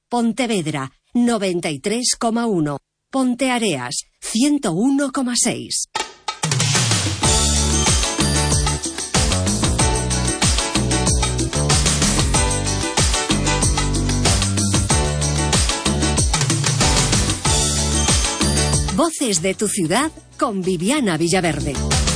Pontevedra, 93,1. Ponteareas, 101,6. Voces de tu ciudad con Viviana Villaverde.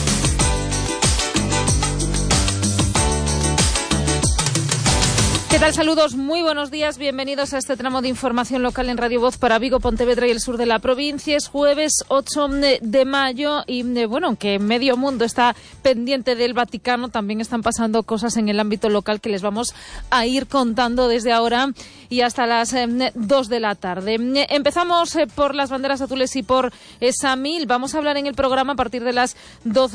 ¿Qué tal? Saludos, muy buenos días, bienvenidos a este tramo de información local en Radio Voz para Vigo, Pontevedra y el sur de la provincia. Es jueves 8 de mayo y, bueno, aunque medio mundo está pendiente del Vaticano, también están pasando cosas en el ámbito local que les vamos a ir contando desde ahora y hasta las 2 de la tarde. Empezamos por las banderas azules y por Samil. Vamos a hablar en el programa a partir de las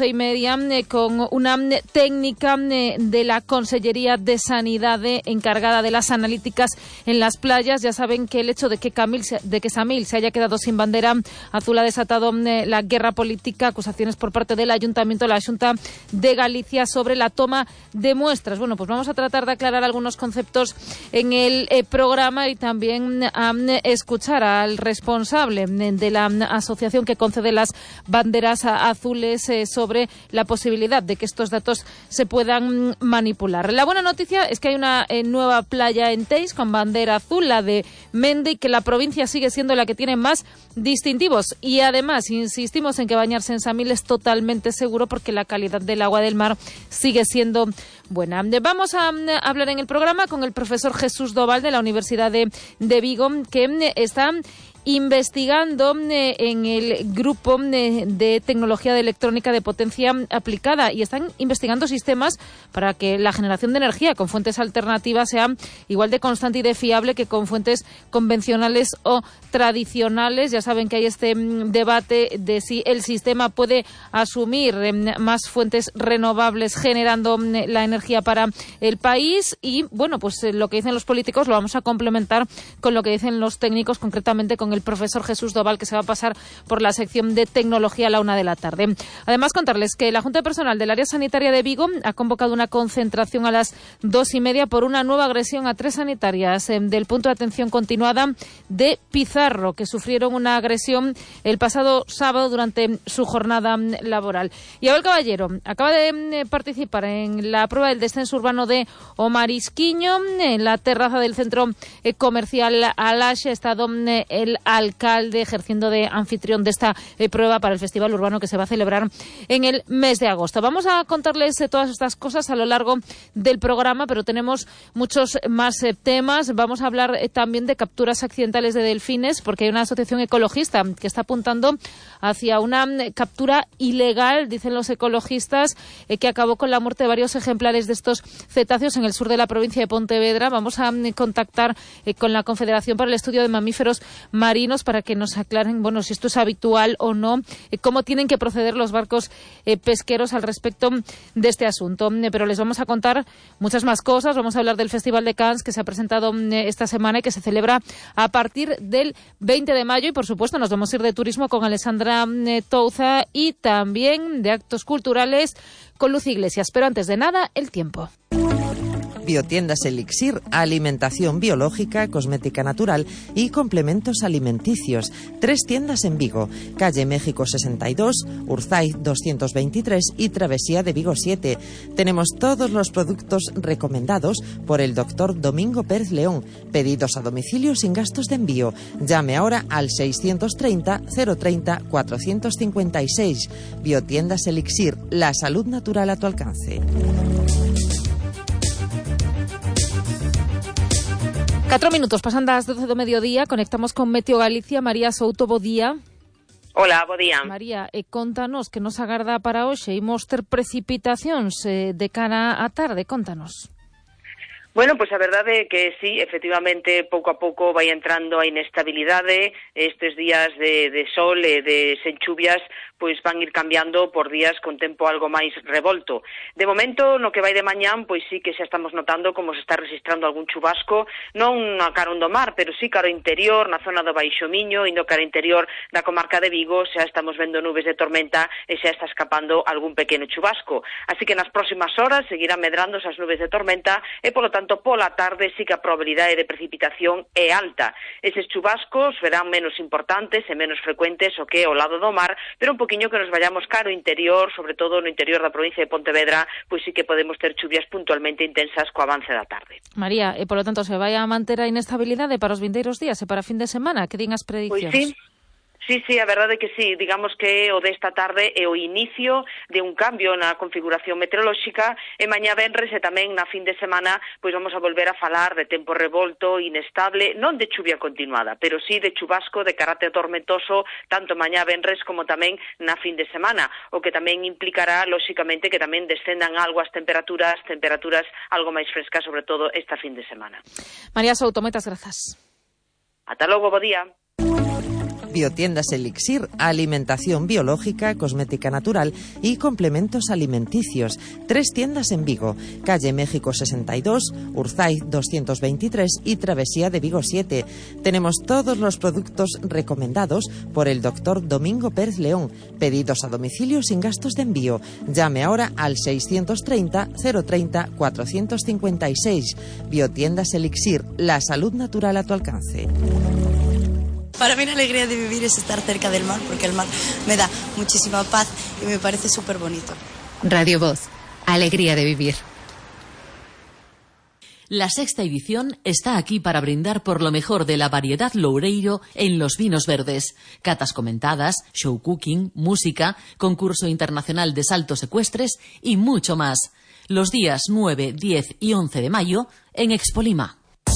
12:30 con una técnica de la Consellería de Sanidad encargada de las analíticas en las playas. Ya saben que el hecho de que Samil se haya quedado sin bandera azul ha desatado la guerra política, acusaciones por parte del Ayuntamiento de la Xunta de Galicia sobre la toma de muestras. Bueno, pues vamos a tratar de aclarar algunos conceptos en el programa y también a escuchar al responsable de la asociación que concede las banderas azules sobre la posibilidad de que estos datos se puedan manipular. La buena noticia es que hay una nueva playa en Teis con bandera azul, la de Mende, y que la provincia sigue siendo la que tiene más distintivos. Y además insistimos en que bañarse en Samil es totalmente seguro porque la calidad del agua del mar sigue siendo buena. Vamos a hablar en el programa con el profesor Jesús Doval de la Universidad de Vigo, que está investigando en el grupo de tecnología de electrónica de potencia aplicada y están investigando sistemas para que la generación de energía con fuentes alternativas sea igual de constante y de fiable que con fuentes convencionales o tradicionales. Ya saben que hay este debate de si el sistema puede asumir más fuentes renovables generando la energía para el país y, bueno, pues lo que dicen los políticos lo vamos a complementar con lo que dicen los técnicos, concretamente con el profesor Jesús Doval, que se va a pasar por la sección de tecnología a la 1 de la tarde. Además, contarles que la Junta de Personal del Área Sanitaria de Vigo ha convocado una concentración a las 2:30 por una nueva agresión a 3 sanitarias del punto de atención continuada de Pizarro, que sufrieron una agresión el pasado sábado durante su jornada laboral. Y Abel Caballero acaba de participar en la prueba del descenso urbano de Omarisquiño. En la terraza del centro comercial Alaxe ha estado el alcalde ejerciendo de anfitrión de esta prueba para el Festival Urbano que se va a celebrar en el mes de agosto. Vamos a contarles todas estas cosas a lo largo del programa, pero tenemos muchos más temas. Vamos a hablar también de capturas accidentales de delfines, porque hay una asociación ecologista que está apuntando hacia una captura ilegal, dicen los ecologistas, que acabó con la muerte de varios ejemplares de estos cetáceos en el sur de la provincia de Pontevedra. Vamos a contactar con la Confederación para el Estudio de Mamíferos Marinos para que nos aclaren, bueno, si esto es habitual o no, cómo tienen que proceder los barcos pesqueros al respecto de este asunto. Pero les vamos a contar muchas más cosas. Vamos a hablar del Festival de Cannes que se ha presentado esta semana y que se celebra a partir del 20 de mayo y, por supuesto, nos vamos a ir de turismo con Alessandra Touza y también de actos culturales con Luz Iglesias. Pero antes de nada, el tiempo. Biotiendas Elixir, alimentación biológica, cosmética natural y complementos alimenticios. 3 tiendas en Vigo, calle México 62, Urzaiz 223 y Travesía de Vigo 7. Tenemos todos los productos recomendados por el doctor Domingo Pérez León. Pedidos a domicilio sin gastos de envío. Llame ahora al 630 030 456. Biotiendas Elixir, la salud natural a tu alcance. 4 minutos, pasan das 12 do mediodía, conectamos con Meteo Galicia. María Souto, bo día. Hola, bo día. María, contanos que nos agarda para hoxe. Imos ter precipitacións de cara á tarde, contanos. Bueno, pois a verdade é que sí, efectivamente, pouco a pouco vai entrando a inestabilidade. Estes días de sol e de sen chuvias pois van ir cambiando por días con tempo algo máis revolto. De momento, no que vai de mañán, pois sí que xa estamos notando como se está registrando algún chubasco, non a carón do mar, pero sí caro interior, na zona do Baixo Miño, indo cara interior da comarca de Vigo, xa estamos vendo nubes de tormenta e xa está escapando algún pequeno chubasco. Así que nas próximas horas seguirán medrando esas nubes de tormenta e, polo tanto, tanto, pola tarde sí que a probabilidade de precipitación é alta. Eses chubascos serán menos importantes e menos frecuentes o que é o lado do mar, pero un poquinho que nos vayamos caro interior, sobre todo no interior da provincia de Pontevedra, pois sí que podemos ter chuvias puntualmente intensas co avance da tarde. María, e polo tanto se vai a manter a inestabilidade para os vindeiros días e para fin de semana? Que din as prediccións? Pois sí, a verdade é que sí, digamos que o desta tarde é o inicio de un cambio na configuración meteorolóxica e mañá venres e tamén na fin de semana pois vamos a volver a falar de tempo revolto, inestable, non de chuvia continuada, pero sí de chubasco de carácter tormentoso tanto mañá venres como tamén na fin de semana, o que tamén implicará lóxicamente que tamén descendan algo as temperaturas algo máis frescas, sobre todo esta fin de semana. María Souto, moitas grazas. Ata logo, bo día. Biotiendas Elixir, alimentación biológica, cosmética natural y complementos alimenticios. 3 tiendas en Vigo, calle México 62, Urzaiz 223 y Travesía de Vigo 7. Tenemos todos los productos recomendados por el doctor Domingo Pérez León. Pedidos a domicilio sin gastos de envío. Llame ahora al 630 030 456. Biotiendas Elixir, la salud natural a tu alcance. Para mí la alegría de vivir es estar cerca del mar, porque el mar me da muchísima paz y me parece súper bonito. Radio Voz, alegría de vivir. La sexta edición está aquí para brindar por lo mejor de la variedad loureiro en los vinos verdes. Catas comentadas, show cooking, música, concurso internacional de saltos ecuestres y mucho más. Los días 9, 10 y 11 de mayo en Expolima.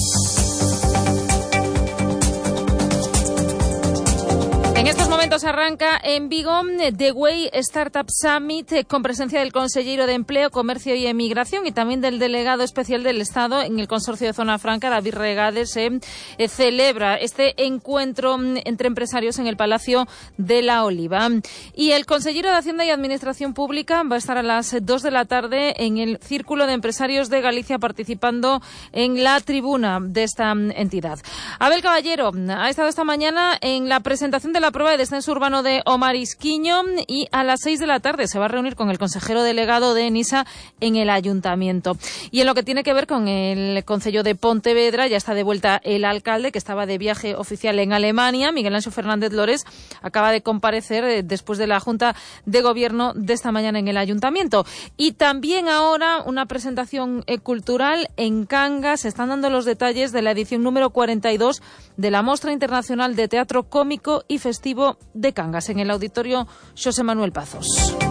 En estos momentos arranca en Vigo The Way Startup Summit con presencia del conselleiro de Empleo, Comercio y Emigración y también del delegado especial del Estado en el Consorcio de Zona Franca, David Regades. Se celebra este encuentro entre empresarios en el Palacio de la Oliva. Y el consellero de Hacienda y Administración Pública va a estar a las 2 de la tarde en el Círculo de Empresarios de Galicia participando en la tribuna de esta entidad. Abel Caballero ha estado esta mañana en la presentación de la prueba de descenso urbano de O Marisquiño y a las 6 de la tarde se va a reunir con el consejero delegado de ENISA en el ayuntamiento. Y en lo que tiene que ver con el concello de Pontevedra, ya está de vuelta el alcalde que estaba de viaje oficial en Alemania. Miguel Anxo Fernández Lores acaba de comparecer después de la Junta de Gobierno de esta mañana en el ayuntamiento. Y también ahora una presentación cultural en Cangas. Se están dando los detalles de la edición número 42 de la Mostra Internacional de Teatro Cómico y Festivo de Cangas en el Auditorio Xosé Manuel Pazos.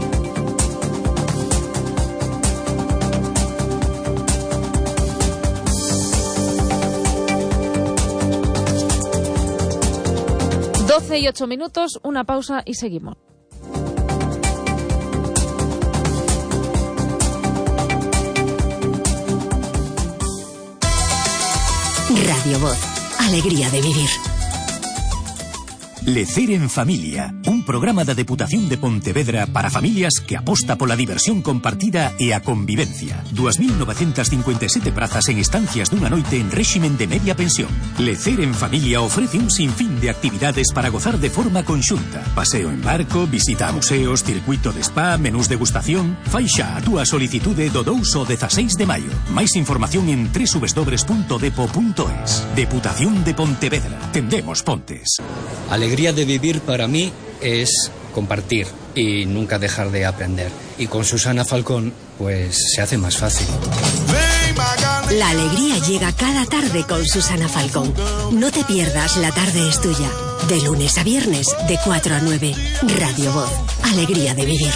Doce y 8 minutos, una pausa y seguimos. Radio Voz, alegría de vivir. Lecer en Familia, un programa da Deputación de Pontevedra para familias que aposta pola diversión compartida e a convivencia. 2.957 prazas en estancias dunha noite en réximen de media pensión. Lecer en Familia ofrece un sinfín de actividades para gozar de forma conxunta. Paseo en barco, visita a museos, circuito de spa, menús degustación. Fai xa a túa solicitude do 2 ao 16 de maio. Máis información en www.depo.es. Deputación de Pontevedra. Tendemos pontes. Alegría de vivir para mí es compartir y nunca dejar de aprender. Y con Susana Falcón, pues se hace más fácil. La alegría llega cada tarde con Susana Falcón. No te pierdas La Tarde es Tuya. De lunes a viernes, de 4 a 9. Radio Voz. Alegría de vivir.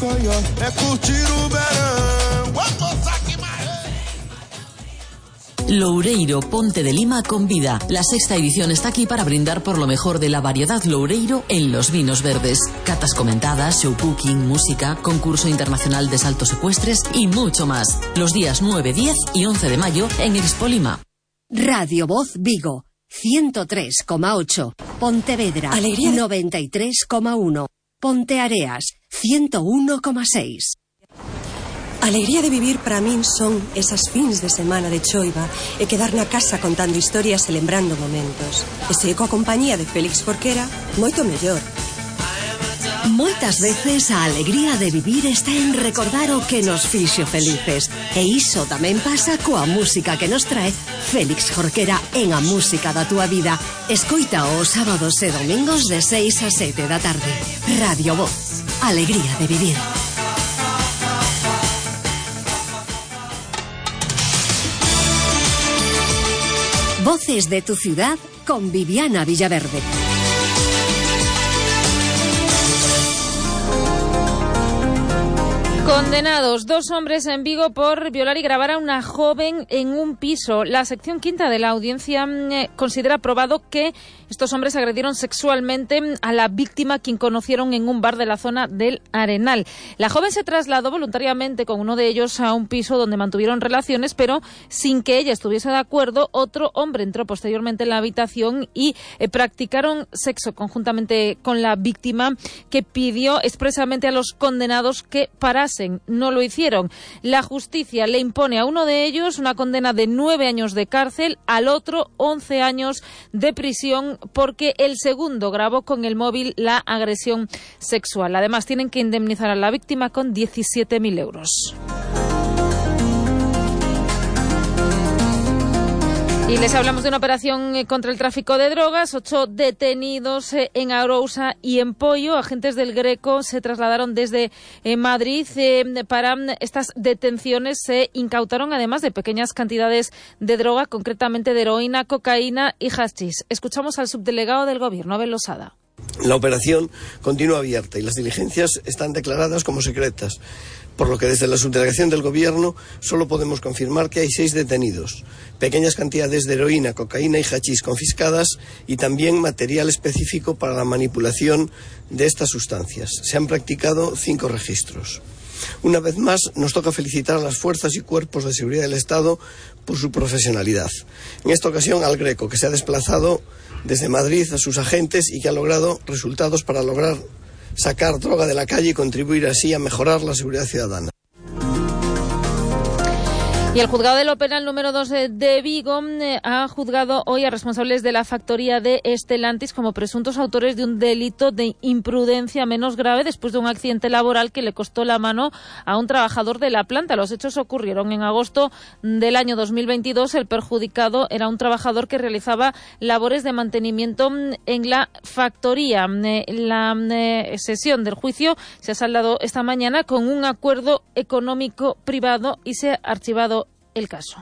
Loureiro Ponte de Lima convida. La sexta edición está aquí para brindar por lo mejor de la variedad loureiro en los vinos verdes. Catas comentadas, show cooking, música, concurso internacional de saltos ecuestres y mucho más. Los días 9, 10 y 11 de mayo en Expolima. Radio Voz Vigo, 103,8. Pontevedra, alegría 93,1. Ponteareas, 101,6. Alegría de vivir para min son esas fins de semana de choiva e quedar na casa contando historias e lembrando momentos. E se coa compañía de Félix Forquera, moito mellor. Moitas veces a alegría de vivir está en recordar o que nos fixo felices. E iso tamén pasa coa música que nos trae Félix Jorquera en A Música da Túa Vida. Escoita os sábados e domingos de 6 a 7 da tarde. Radio Voz. Alegría de vivir. Voces de tu ciudad con Viviana Villaverde. Condenados 2 hombres en Vigo por violar y grabar a una joven en un piso. La sección quinta de la audiencia considera probado que estos hombres agredieron sexualmente a la víctima, quien conocieron en un bar de la zona del Arenal. La joven se trasladó voluntariamente con uno de ellos a un piso donde mantuvieron relaciones, pero sin que ella estuviese de acuerdo. Otro hombre entró posteriormente en la habitación y practicaron sexo conjuntamente con la víctima, que pidió expresamente a los condenados que parasen. No lo hicieron. La justicia le impone a uno de ellos una condena de 9 años de cárcel, al otro 11 años de prisión, porque el segundo grabó con el móvil la agresión sexual. Además, tienen que indemnizar a la víctima con 17.000 euros. Y les hablamos de una operación contra el tráfico de drogas. 8 detenidos en Arousa y en Poio. Agentes del Greco se trasladaron desde Madrid. Para estas detenciones se incautaron, además de pequeñas cantidades de droga, concretamente de heroína, cocaína y hachís. Escuchamos al subdelegado del Gobierno, Abel Losada. La operación continúa abierta y las diligencias están declaradas como secretas, por lo que desde la subdelegación del Gobierno solo podemos confirmar que hay 6 detenidos, pequeñas cantidades de heroína, cocaína y hachís confiscadas y también material específico para la manipulación de estas sustancias. Se han practicado 5 registros. Una vez más, nos toca felicitar a las fuerzas y cuerpos de seguridad del Estado por su profesionalidad. En esta ocasión al Greco, que se ha desplazado desde Madrid a sus agentes y que ha logrado resultados para lograr sacar droga de la calle y contribuir así a mejorar la seguridad ciudadana. Y el juzgado de lo penal número 2 de Vigo ha juzgado hoy a responsables de la factoría de Stellantis como presuntos autores de un delito de imprudencia menos grave después de un accidente laboral que le costó la mano a un trabajador de la planta. Los hechos ocurrieron en agosto del año 2022. El perjudicado era un trabajador que realizaba labores de mantenimiento en la factoría. La sesión del juicio se ha saldado esta mañana con un acuerdo económico privado y se ha archivado el caso.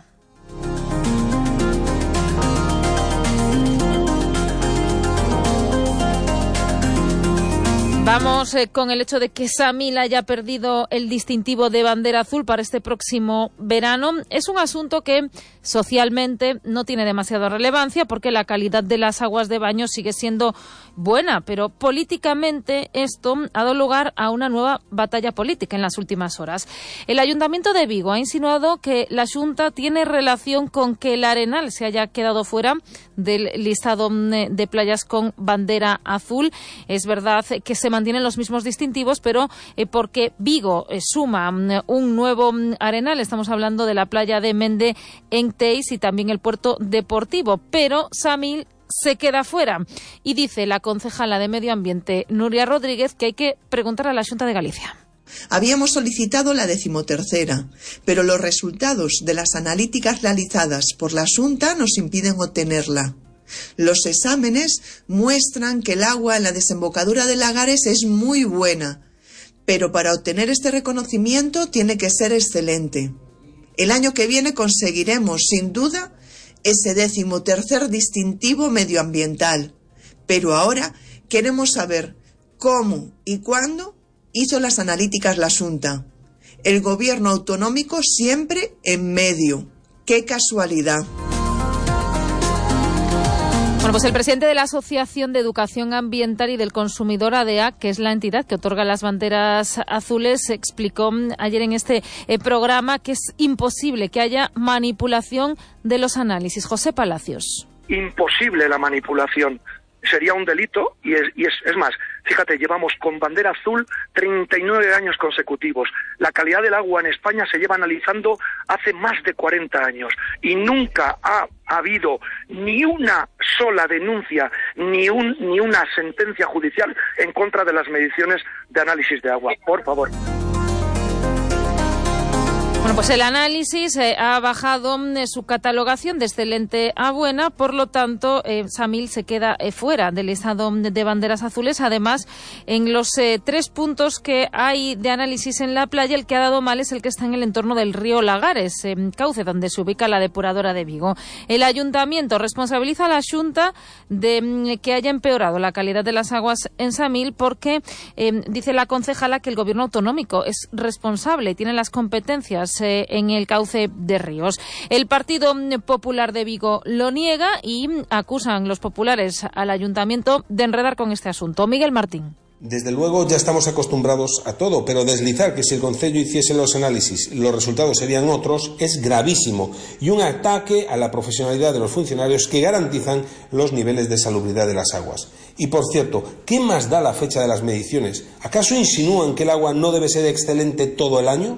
Vamos con el hecho de que Samil haya perdido el distintivo de bandera azul para este próximo verano. Es un asunto que socialmente no tiene demasiada relevancia porque la calidad de las aguas de baño sigue siendo buena, pero políticamente esto ha dado lugar a una nueva batalla política en las últimas horas. El Ayuntamiento de Vigo ha insinuado que la Xunta tiene relación con que el Arenal se haya quedado fuera del listado de playas con bandera azul. Es verdad que se mantienen los mismos distintivos, pero porque Vigo suma un nuevo Arenal, estamos hablando de la playa de Mende en Teis y también el puerto deportivo, pero Samil se queda fuera. Y dice la concejala de Medio Ambiente, Nuria Rodríguez, que hay que preguntar a la Xunta de Galicia. Habíamos solicitado la 13ª, pero los resultados de las analíticas realizadas por la Xunta nos impiden obtenerla. Los exámenes muestran que el agua en la desembocadura de Lagares es muy buena, pero para obtener este reconocimiento tiene que ser excelente. El año que viene conseguiremos, sin duda, ese 13º distintivo medioambiental, pero ahora queremos saber cómo y cuándo hizo las analíticas la Xunta. El gobierno autonómico siempre en medio. ¡Qué casualidad! Bueno, pues el presidente de la Asociación de Educación Ambiental y del Consumidor, ADEA, que es la entidad que otorga las banderas azules, explicó ayer en este programa que es imposible que haya manipulación de los análisis. José Palacios. Imposible la manipulación. Sería un delito y es más, Fíjate, llevamos con bandera azul 39 años consecutivos. La calidad del agua en España se lleva analizando hace más de 40 años y nunca ha habido ni una sola denuncia, ni una sentencia judicial en contra de las mediciones de análisis de agua. Por favor. Bueno, pues el análisis ha bajado su catalogación de excelente a buena, por lo tanto, Samil se queda fuera del listado de banderas azules. Además, en los 3 puntos que hay de análisis en la playa, el que ha dado mal es el que está en el entorno del río Lagares, cauce donde se ubica la depuradora de Vigo. El ayuntamiento responsabiliza a la Xunta de que haya empeorado la calidad de las aguas en Samil porque dice la concejala que el gobierno autonómico es responsable, tiene las competencias en el cauce de ríos. El Partido Popular de Vigo lo niega y acusan los populares al ayuntamiento de enredar con este asunto. Miguel Martín. Desde luego ya estamos acostumbrados a todo, pero deslizar que si el Concello hiciese los análisis los resultados serían otros es gravísimo y un ataque a la profesionalidad de los funcionarios que garantizan los niveles de salubridad de las aguas. Y por cierto, ¿qué más da la fecha de las mediciones? ¿Acaso insinúan que el agua no debe ser excelente todo el año?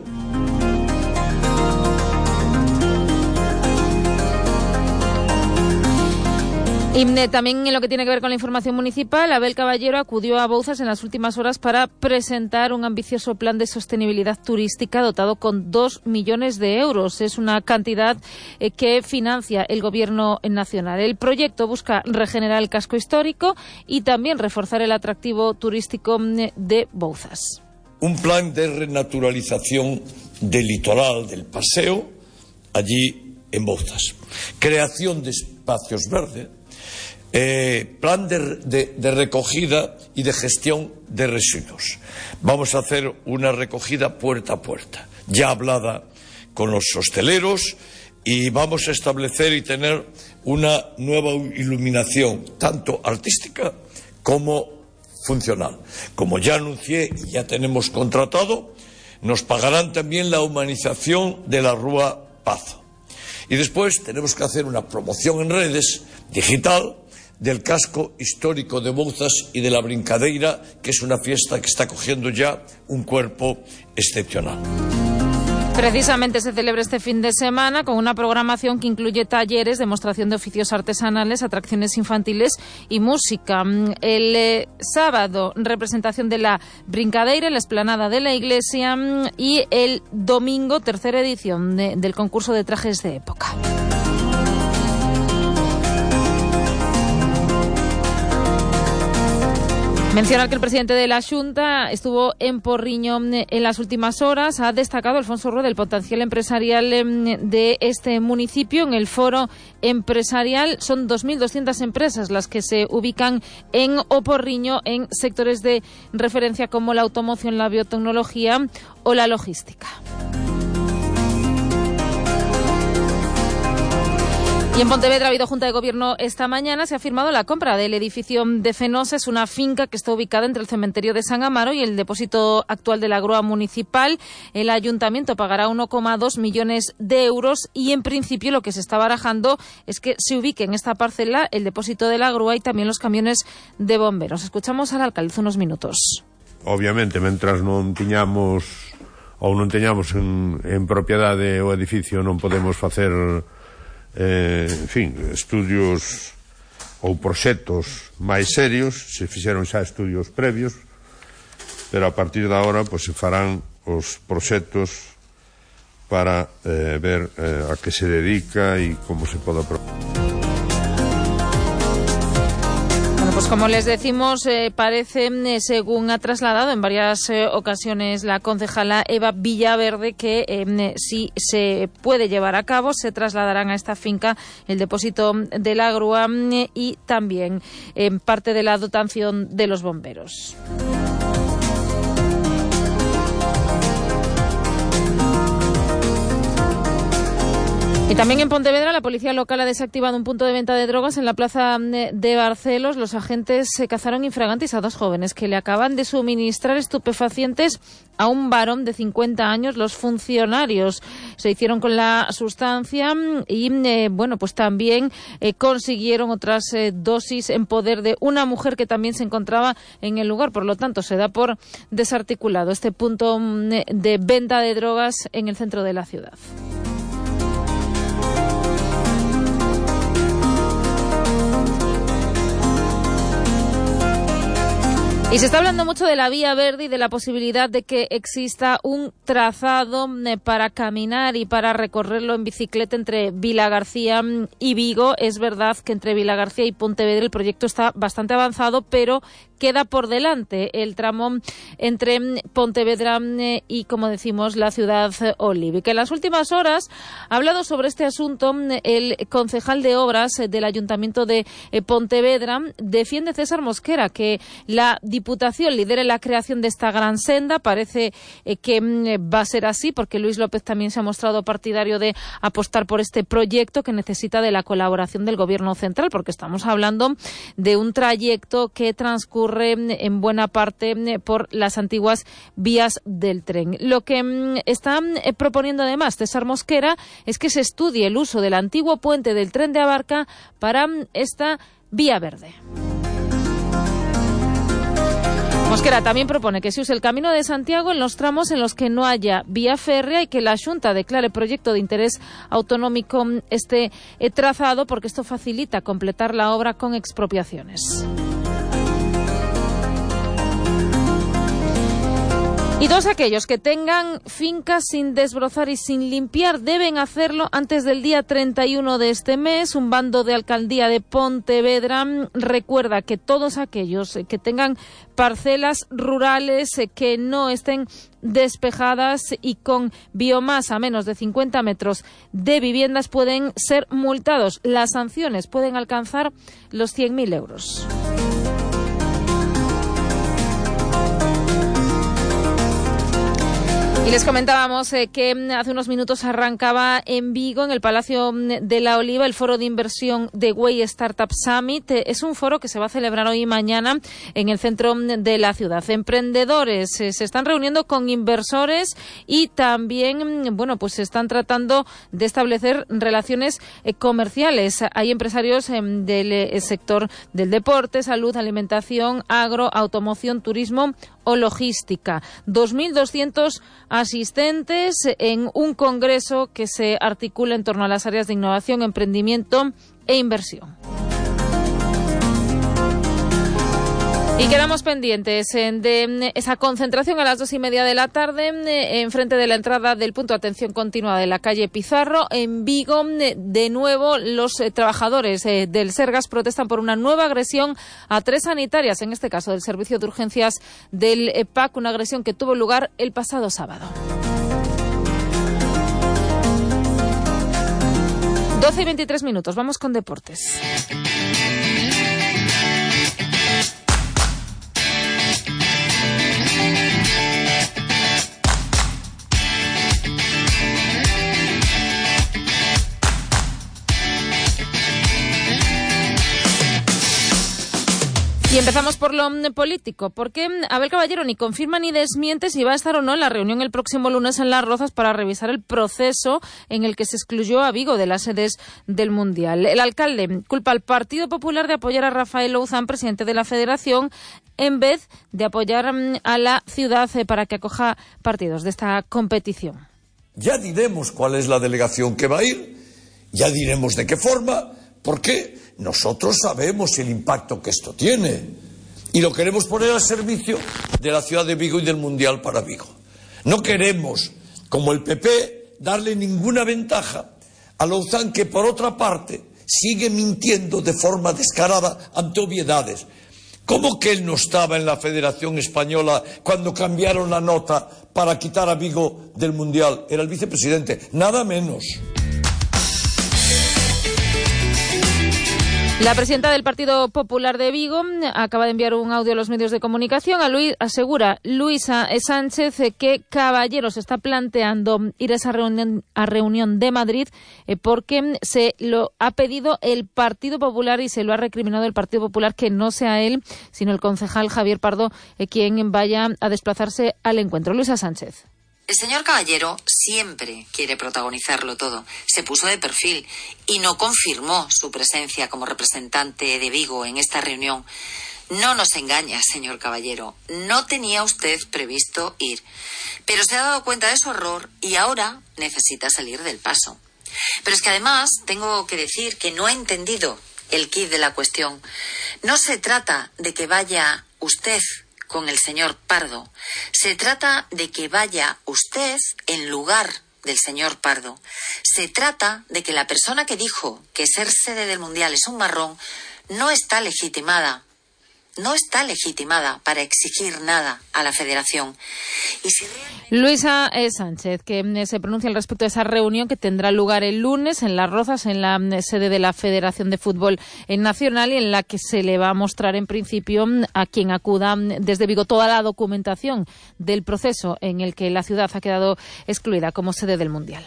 Y también en lo que tiene que ver con la información municipal, Abel Caballero acudió a Bouzas en las últimas horas para presentar un ambicioso plan de sostenibilidad turística dotado con 2 millones de euros. Es una cantidad que financia el Gobierno nacional. El proyecto busca regenerar el casco histórico y también reforzar el atractivo turístico de Bouzas. Un plan de renaturalización del litoral, del paseo, allí en Bouzas. Creación de espacios verdes. Plan de recogida y de gestión de residuos. Vamos a hacer una recogida puerta a puerta, ya hablada con los hosteleros, y vamos a establecer y tener una nueva iluminación, tanto artística como funcional. Como ya anuncié y ya tenemos contratado, nos pagarán también la humanización de la Rúa Pazo. Y después tenemos que hacer una promoción en redes digital del casco histórico de Bouzas y de la Brincadeira, que es una fiesta que está cogiendo ya un cuerpo excepcional. Precisamente se celebra este fin de semana con una programación que incluye talleres, demostración de oficios artesanales, atracciones infantiles y música. El sábado, representación de la Brincadeira en la explanada de la iglesia, y el domingo, tercera edición del concurso de trajes de época. Mencionar que el presidente de la Xunta estuvo en Porriño en las últimas horas. Ha destacado Alfonso Rueda el potencial empresarial de este municipio. En el foro empresarial son 2.200 empresas las que se ubican en O Porriño en sectores de referencia como la automoción, la biotecnología o la logística. Y en Pontevedra ha habido Junta de Gobierno esta mañana. Se ha firmado la compra del edificio de Fenosa. Es una finca que está ubicada entre el cementerio de San Amaro y el depósito actual de la grúa municipal. El ayuntamiento pagará 1,2 millones de euros y en principio lo que se está barajando es que se ubique en esta parcela el depósito de la grúa y también los camiones de bomberos. Escuchamos al alcalde hace unos minutos. Obviamente, mentras non teñamos en propiedade o edificio, non podemos facer estudios ou proxectos máis serios. Se fixeron xa estudios previos, pero a partir de agora se farán os proxectos para ver a que se dedica e como se pode aproveitar. Pues como les decimos, parece, según ha trasladado en varias ocasiones la concejala Eva Villaverde, que si se puede llevar a cabo, se trasladarán a esta finca el depósito de la grúa y también parte de la dotación de los bomberos. Y también en Pontevedra, la policía local ha desactivado un punto de venta de drogas en la plaza de Barcelos. Los agentes se cazaron infragantis a 2 jóvenes que le acaban de suministrar estupefacientes a un varón de 50 años. Los funcionarios se hicieron con la sustancia y, pues también consiguieron otras dosis en poder de una mujer que también se encontraba en el lugar. Por lo tanto, se da por desarticulado este punto de venta de drogas en el centro de la ciudad. Y se está hablando mucho de la Vía Verde y de la posibilidad de que exista un trazado para caminar y para recorrerlo en bicicleta entre Vilagarcía y Vigo. Es verdad que entre Vilagarcía y Pontevedra el proyecto está bastante avanzado, pero queda por delante el tramo entre Pontevedra y, como decimos, la ciudad olívica. En las últimas horas ha hablado sobre este asunto el concejal de Obras del Ayuntamiento de Pontevedra. Defiende César Mosquera que la Diputación lidere la creación de esta gran senda. Parece que va a ser así, porque Luis López también se ha mostrado partidario de apostar por este proyecto, que necesita de la colaboración del Gobierno central, porque estamos hablando de un trayecto que transcurre en buena parte por las antiguas vías del tren. Lo que está proponiendo además César Mosquera es que se estudie el uso del antiguo puente del tren de Abarca para esta Vía Verde. Mosquera también propone que se use el Camino de Santiago en los tramos en los que no haya vía férrea y que la Xunta declare proyecto de interés autonómico este trazado, porque esto facilita completar la obra con expropiaciones. Y todos aquellos que tengan fincas sin desbrozar y sin limpiar deben hacerlo antes del día 31 de este mes. Un bando de Alcaldía de Pontevedra recuerda que todos aquellos que tengan parcelas rurales que no estén despejadas y con biomasa a menos de 50 metros de viviendas pueden ser multados. Las sanciones pueden alcanzar los 100.000 euros. Y les comentábamos que hace unos minutos arrancaba en Vigo, en el Palacio de la Oliva, el foro de inversión de Way Startup Summit. Es un foro que se va a celebrar hoy y mañana en el centro de la ciudad. Emprendedores se están reuniendo con inversores y también, pues se están tratando de establecer relaciones comerciales. Hay empresarios del sector del deporte, salud, alimentación, agro, automoción, turismo o logística. 2.200 asistentes en un congreso que se articula en torno a las áreas de innovación, emprendimiento e inversión. Y quedamos pendientes de esa concentración a las 2:30 de la tarde en frente de la entrada del punto de atención continua de la calle Pizarro en Vigo. De nuevo, los trabajadores del Sergas protestan por una nueva agresión a 3 sanitarias, en este caso del Servicio de Urgencias del PAC, una agresión que tuvo lugar el pasado sábado. 12:23, vamos con deportes. Y empezamos por lo político, porque Abel Caballero ni confirma ni desmiente si va a estar o no en la reunión el próximo lunes en Las Rozas para revisar el proceso en el que se excluyó a Vigo de las sedes del Mundial. El alcalde culpa al Partido Popular de apoyar a Rafael Louzán, presidente de la Federación, en vez de apoyar a la ciudad para que acoja partidos de esta competición. Ya diremos cuál es la delegación que va a ir, ya diremos de qué forma, porque nosotros sabemos el impacto que esto tiene y lo queremos poner al servicio de la ciudad de Vigo y del Mundial para Vigo. No queremos, como el PP, darle ninguna ventaja a Louzán, que por otra parte sigue mintiendo de forma descarada ante obviedades. ¿Cómo que él no estaba en la Federación Española cuando cambiaron la nota para quitar a Vigo del Mundial? Era el vicepresidente, nada menos. La presidenta del Partido Popular de Vigo acaba de enviar un audio a los medios de comunicación. Asegura Luisa Sánchez que Caballero se está planteando ir a esa reunión de Madrid porque se lo ha pedido el Partido Popular y se lo ha recriminado el Partido Popular, que no sea él, sino el concejal Javier Pardo quien vaya a desplazarse al encuentro. Luisa Sánchez. El señor Caballero siempre quiere protagonizarlo todo. Se puso de perfil y no confirmó su presencia como representante de Vigo en esta reunión. No nos engaña, señor Caballero. No tenía usted previsto ir. Pero se ha dado cuenta de su error y ahora necesita salir del paso. Pero es que además tengo que decir que no ha entendido el quid de la cuestión. No se trata de que vaya usted con el señor Pardo. Se trata de que vaya usted en lugar del señor Pardo. Se trata de que la persona que dijo que ser sede del Mundial es un marrón no está legitimada para exigir nada a la Federación. Luisa Sánchez, que se pronuncia al respecto de esa reunión que tendrá lugar el lunes en Las Rozas, en la sede de la Federación de Fútbol Nacional, y en la que se le va a mostrar en principio a quien acuda desde Vigo toda la documentación del proceso en el que la ciudad ha quedado excluida como sede del Mundial.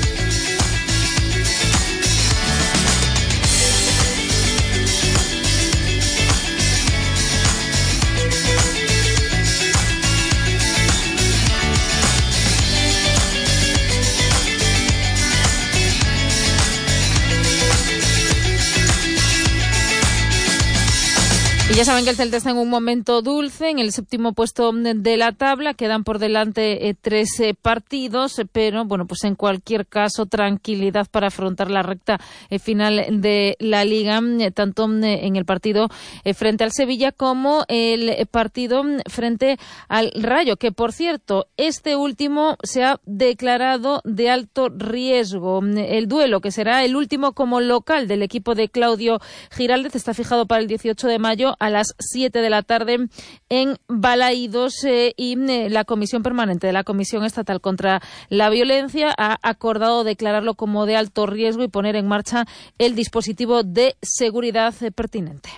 Y ya saben que el Celta está en un momento dulce, en el 7º puesto de la tabla. Quedan por delante 3 partidos, pero bueno, pues en cualquier caso, tranquilidad para afrontar la recta final de la Liga, tanto en el partido frente al Sevilla como el partido frente al Rayo, que por cierto, este último se ha declarado de alto riesgo. El duelo, que será el último como local del equipo de Claudio Giraldez, está fijado para el 18 de mayo a las 7 de la tarde en Balaídos, y la Comisión Permanente de la Comisión Estatal contra la Violencia ha acordado declararlo como de alto riesgo y poner en marcha el dispositivo de seguridad pertinente.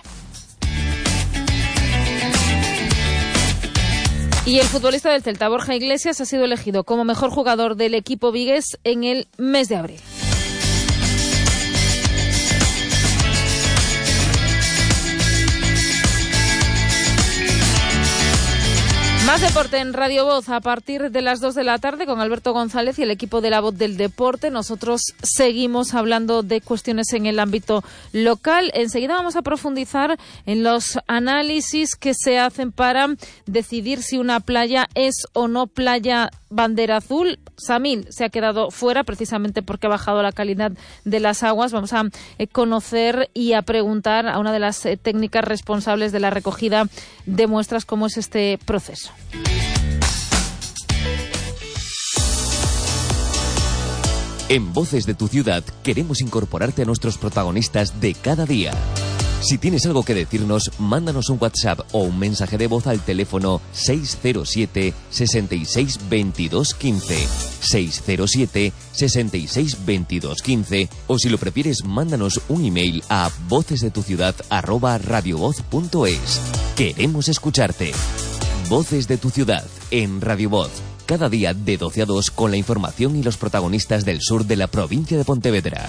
Y el futbolista del Celta, Borja Iglesias, ha sido elegido como mejor jugador del equipo vigués en el mes de abril. Más deporte en Radio Voz a partir de las 2 de la tarde con Alberto González y el equipo de La Voz del Deporte. Nosotros seguimos hablando de cuestiones en el ámbito local. Enseguida vamos a profundizar en los análisis que se hacen para decidir si una playa es o no playa bandera azul. Samil se ha quedado fuera precisamente porque ha bajado la calidad de las aguas. Vamos a conocer y a preguntar a una de las técnicas responsables de la recogida de muestras cómo es este proceso. En Voces de tu Ciudad queremos incorporarte a nuestros protagonistas de cada día. Si tienes algo que decirnos, mándanos un WhatsApp o un mensaje de voz al teléfono 607 66 22 15, 607 66 22 15, o si lo prefieres, mándanos un email a vocesdetuciudad@radiovoz.es. Queremos escucharte. Voces de tu Ciudad en Radio Voz. Cada día de 12 a 2 con la información y los protagonistas del sur de la provincia de Pontevedra.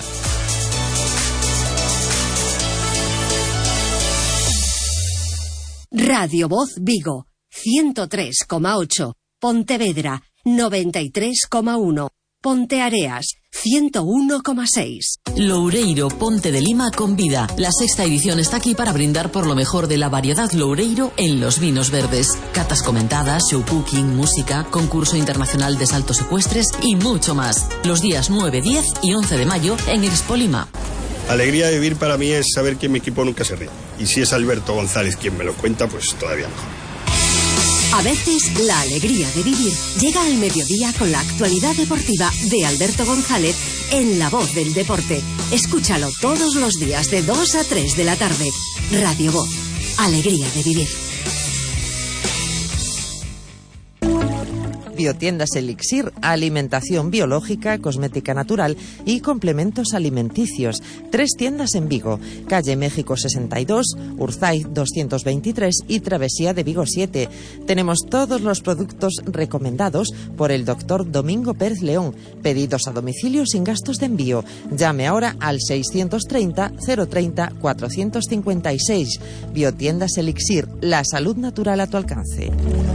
Radio Voz Vigo, 103,8. Pontevedra, 93,1. Ponteareas, 101,6. Loureiro Ponte de Lima convida. La 6ª edición está aquí para brindar por lo mejor de la variedad Loureiro en los vinos verdes. Catas comentadas, show cooking, música, concurso internacional de saltos ecuestres y mucho más. Los días 9, 10 y 11 de mayo en Expo Lima. Alegría de vivir para mí es saber que mi equipo nunca se rinde. Y si es Alberto González quien me lo cuenta, pues todavía mejor. A veces, la alegría de vivir llega al mediodía con la actualidad deportiva de Alberto González en La Voz del Deporte. Escúchalo todos los días de 2 a 3 de la tarde. Radio Voz. Alegría de vivir. Biotiendas Elixir, alimentación biológica, cosmética natural y complementos alimenticios. 3 tiendas en Vigo, calle México 62, Urzaiz 223 y Travesía de Vigo 7. Tenemos todos los productos recomendados por el doctor Domingo Pérez León. Pedidos a domicilio sin gastos de envío. Llame ahora al 630 030 456. Biotiendas Elixir, la salud natural a tu alcance.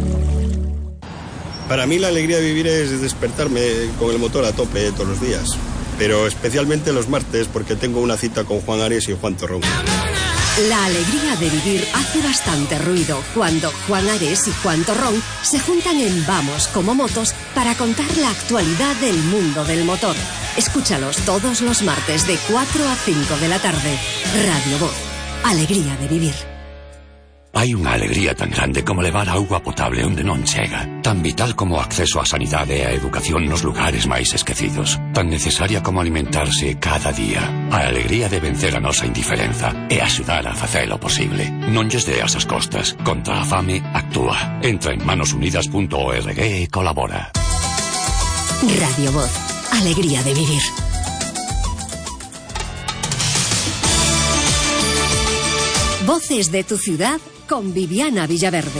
Para mí la alegría de vivir es despertarme con el motor a tope todos los días, pero especialmente los martes porque tengo una cita con Juan Ares y Juan Torrón. La alegría de vivir hace bastante ruido cuando Juan Ares y Juan Torrón se juntan en Vamos como Motos para contar la actualidad del mundo del motor. Escúchalos todos los martes de 4 a 5 de la tarde. Radio Voz. Alegría de vivir. Hai unha alegría tan grande como levar auga potable onde non chega, tan vital como o acceso á sanidade e á educación nos lugares máis esquecidos, tan necesaria como alimentarse cada día. A alegría de vencer a nosa indiferenza e axudar a facelo posible. Non lles deas as costas. Contra a fame, actúa. Entra en manosunidas.org e colabora. Radio Voz. Alegría de vivir. Voces de tu ciudad con Viviana Villaverde.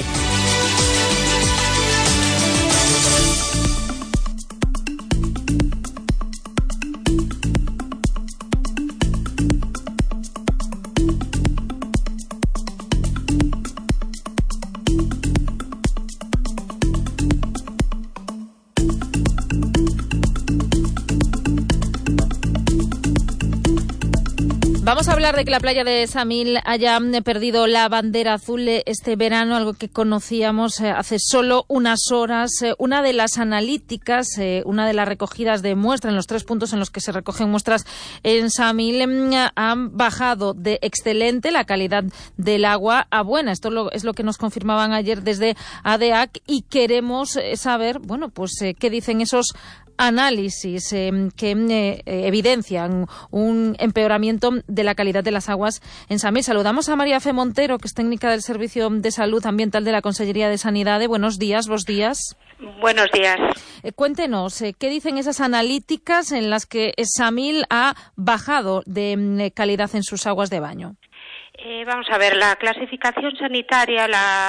Vamos a hablar de que la playa de Samil haya perdido la bandera azul este verano, algo que conocíamos hace solo unas horas. Una de las analíticas, una de las recogidas de muestras, en los 3 puntos en los que se recogen muestras en Samil, han bajado de excelente la calidad del agua a buena. Esto es lo que nos confirmaban ayer desde ADEAC y queremos saber, bueno, pues qué dicen esos análisis que evidencian un empeoramiento de la calidad de las aguas en Samil. Saludamos a María Fe Montero, que es técnica del Servicio de Salud Ambiental de la Consellería de Sanidade. Buenos días, vos días. Buenos días. Cuéntenos, ¿qué dicen esas analíticas en las que Samil ha bajado de calidad en sus aguas de baño? Vamos a ver, la clasificación sanitaria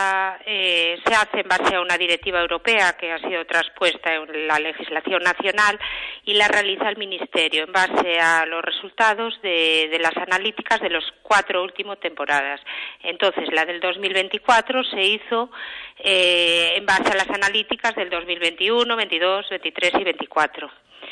se hace en base a una directiva europea que ha sido traspuesta en la legislación nacional y la realiza el Ministerio en base a los resultados de las analíticas de las 4 últimas temporadas. Entonces, la del 2024 se hizo en base a las analíticas del 2021, 22, 23 y 24.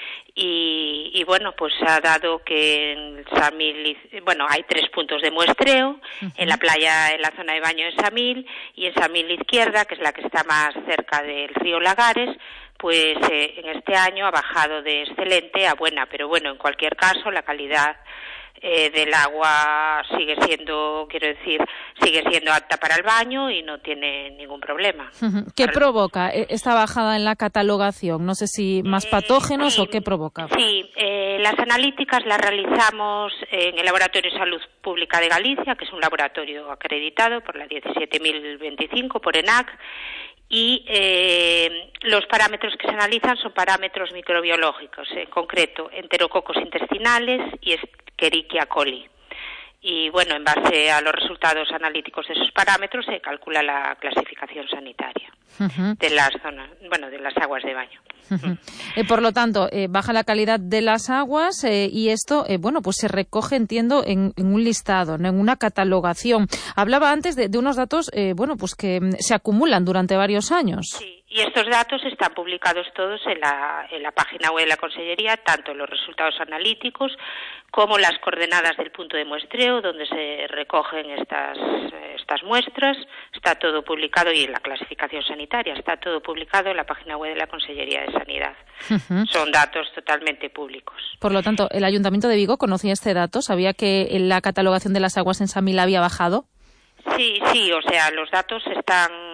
Y bueno, pues ha dado que en Samil, bueno, hay 3 puntos de muestreo, en la playa, en la zona de baño de Samil, y en Samil Izquierda, que es la que está más cerca del río Lagares, pues en este año ha bajado de excelente a buena, pero bueno, en cualquier caso la calidad del agua sigue siendo, sigue siendo apta para el baño y no tiene ningún problema. ¿Qué provoca esta bajada en la catalogación? No sé si más patógenos sí, o qué provoca. Sí, las analíticas las realizamos en el Laboratorio de Salud Pública de Galicia, que es un laboratorio acreditado por la 17025, por ENAC, y los parámetros que se analizan son parámetros microbiológicos, en concreto enterococos intestinales y Escherichia coli. Y bueno, en base a los resultados analíticos de esos parámetros se calcula la clasificación sanitaria de las zonas, bueno, de las aguas de baño. Por lo tanto, baja la calidad de las aguas y esto, bueno, pues se recoge, entiendo, en un listado, ¿no? En una catalogación. Hablaba antes de unos datos, bueno, pues que se acumulan durante varios años. Sí. Y estos datos están publicados todos en la página web de la Consellería, tanto los resultados analíticos como las coordenadas del punto de muestreo, donde se recogen estas muestras. Está todo publicado, y en la clasificación sanitaria está todo publicado en la página web de la Consellería de Sanidad. Son datos totalmente públicos. Por lo tanto, ¿el Ayuntamiento de Vigo conocía este dato? ¿Sabía que la catalogación de las aguas en Samil había bajado? Sí, o sea, los datos están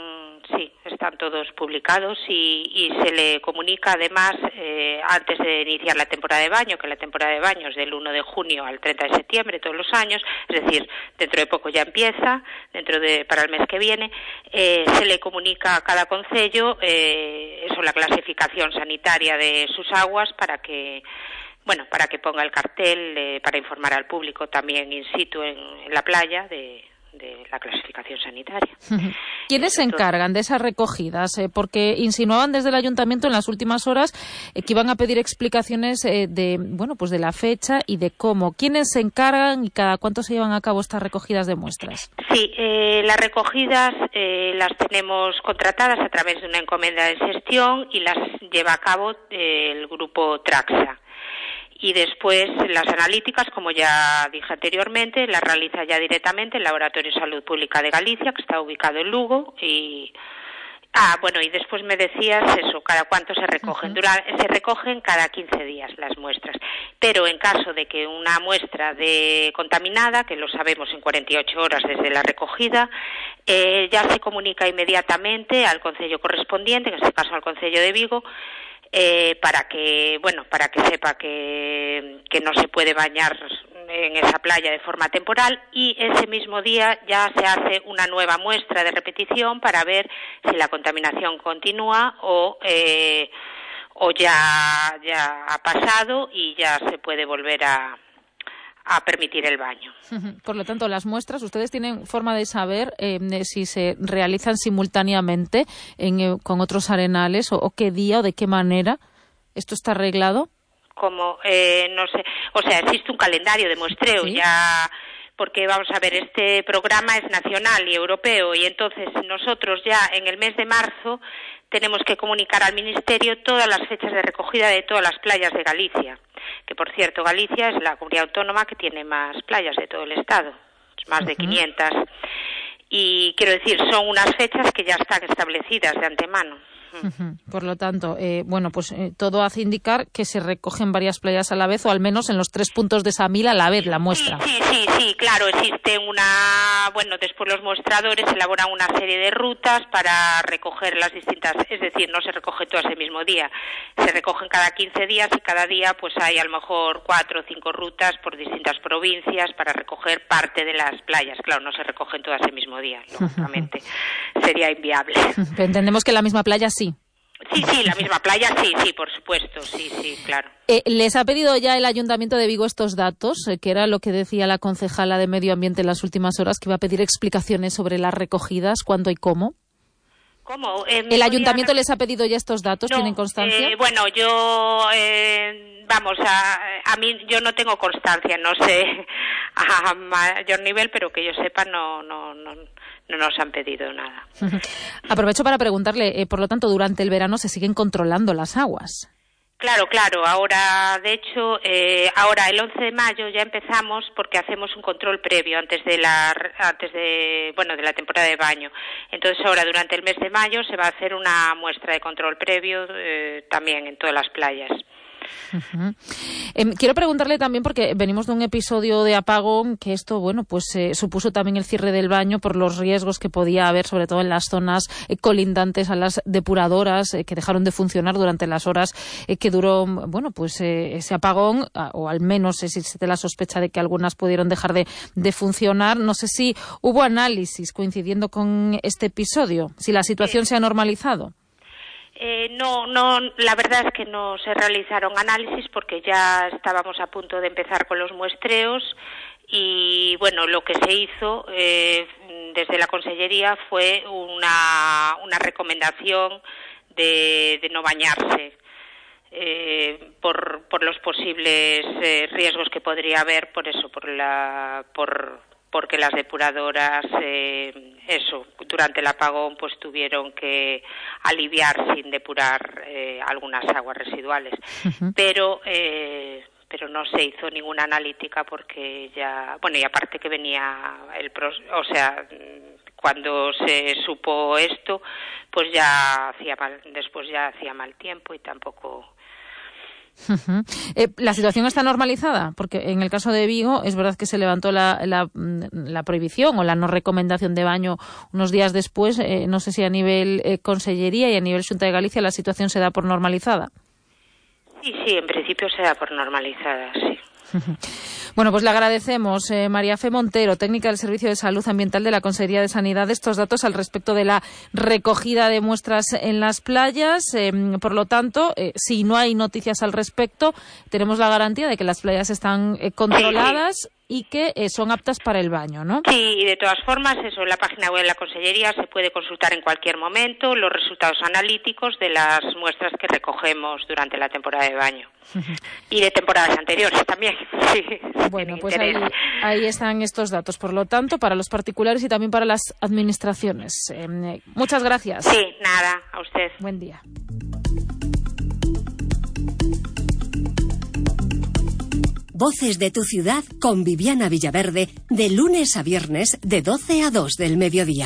sí, están todos publicados y se le comunica además antes de iniciar la temporada de baño, que la temporada de baño es del 1 de junio al 30 de septiembre todos los años, es decir, dentro de poco ya empieza, para el mes que viene, se le comunica a cada concello la clasificación sanitaria de sus aguas para que ponga el cartel para informar al público también in situ en la playa de la clasificación sanitaria. ¿Quiénes se encargan de esas recogidas? Porque insinuaban desde el ayuntamiento en las últimas horas que iban a pedir explicaciones de la fecha y de cómo. ¿Quiénes se encargan y cada cuánto se llevan a cabo estas recogidas de muestras? Sí, las recogidas las tenemos contratadas a través de una encomienda de gestión y las lleva a cabo el grupo Traxa. Y después las analíticas, como ya dije anteriormente, las realiza ya directamente el Laboratorio de Salud Pública de Galicia, que está ubicado en Lugo. Y después me decías eso, cada cuánto se recogen. Se recogen cada 15 días las muestras. Pero en caso de que una muestra de contaminada, que lo sabemos en 48 horas desde la recogida, ya se comunica inmediatamente al concello correspondiente, en este caso al concello de Vigo, para que sepa que no se puede bañar en esa playa de forma temporal, y ese mismo día ya se hace una nueva muestra de repetición para ver si la contaminación continúa o ya ha pasado y ya se puede volver a permitir el baño. Por lo tanto, las muestras, ¿ustedes tienen forma de saber si se realizan simultáneamente con otros arenales o qué día o de qué manera esto está arreglado? Como, no sé, o sea, existe un calendario de muestreo, ¿sí? Ya, porque vamos a ver, este programa es nacional y europeo y entonces nosotros ya en el mes de marzo tenemos que comunicar al Ministerio todas las fechas de recogida de todas las playas de Galicia, que por cierto Galicia es la comunidad autónoma que tiene más playas de todo el Estado, más de 500, y quiero decir, son unas fechas que ya están establecidas de antemano. Por lo tanto, todo hace indicar que se recogen varias playas a la vez, o al menos en los 3 puntos de Samil a la vez la muestra. Sí, claro, existe después los muestradores elaboran una serie de rutas para recoger las distintas, es decir, no se recoge todo ese mismo día, se recogen cada 15 días y cada día pues hay a lo mejor 4 o 5 rutas por distintas provincias para recoger parte de las playas. Claro, no se recogen todas ese mismo día, lógicamente, sería inviable. Pero entendemos que la misma playa sí. Sí, la misma playa, sí, por supuesto, sí, claro. ¿Les ha pedido ya el Ayuntamiento de Vigo estos datos? Que era lo que decía la concejala de Medio Ambiente en las últimas horas, que iba a pedir explicaciones sobre las recogidas, cuándo y cómo. ¿Cómo? ¿El Ayuntamiento les ha pedido ya estos datos? No, ¿tienen constancia? A mí yo no tengo constancia, no sé a mayor nivel, pero que yo sepa no nos han pedido nada. Aprovecho para preguntarle, por lo tanto, durante el verano se siguen controlando las aguas. Claro. Ahora, de hecho, el 11 de mayo ya empezamos porque hacemos un control previo antes de la temporada de baño. Entonces ahora durante el mes de mayo se va a hacer una muestra de control previo también en todas las playas. Quiero preguntarle también, porque venimos de un episodio de apagón, que esto, supuso también el cierre del baño por los riesgos que podía haber, sobre todo en las zonas colindantes a las depuradoras, que dejaron de funcionar durante las horas que duró, ese apagón, o al menos existe la sospecha de que algunas pudieron dejar de funcionar. No sé si hubo análisis coincidiendo con este episodio, si la situación se ha normalizado. No, la verdad es que no se realizaron análisis porque ya estábamos a punto de empezar con los muestreos y lo que se hizo desde la Consellería fue una recomendación de no bañarse por los posibles riesgos que podría haber porque las depuradoras durante el apagón pues tuvieron que aliviar sin depurar algunas aguas residuales. Pero no se hizo ninguna analítica porque ya, y aparte que venía cuando se supo esto, pues después ya hacía mal tiempo y tampoco ¿La situación está normalizada? Porque en el caso de Vigo es verdad que se levantó la prohibición o la no recomendación de baño unos días después. No sé si a nivel Consellería y a nivel Xunta de Galicia la situación se da por normalizada. Sí, en principio se da por normalizada, sí. Bueno, pues le agradecemos, María Fe Montero, técnica del Servicio de Salud Ambiental de la Consejería de Sanidad, estos datos al respecto de la recogida de muestras en las playas. Por lo tanto, si no hay noticias al respecto, tenemos la garantía de que las playas están controladas y que son aptas para el baño, ¿no? Sí, y de todas formas, eso en la página web de la Consellería se puede consultar en cualquier momento los resultados analíticos de las muestras que recogemos durante la temporada de baño. Y de temporadas anteriores también. Sí, bueno, pues ahí están estos datos, por lo tanto, para los particulares y también para las administraciones. Muchas gracias. Sí, nada, a usted. Buen día. Voces de tu ciudad con Viviana Villaverde, de lunes a viernes de 12 a 2 del mediodía.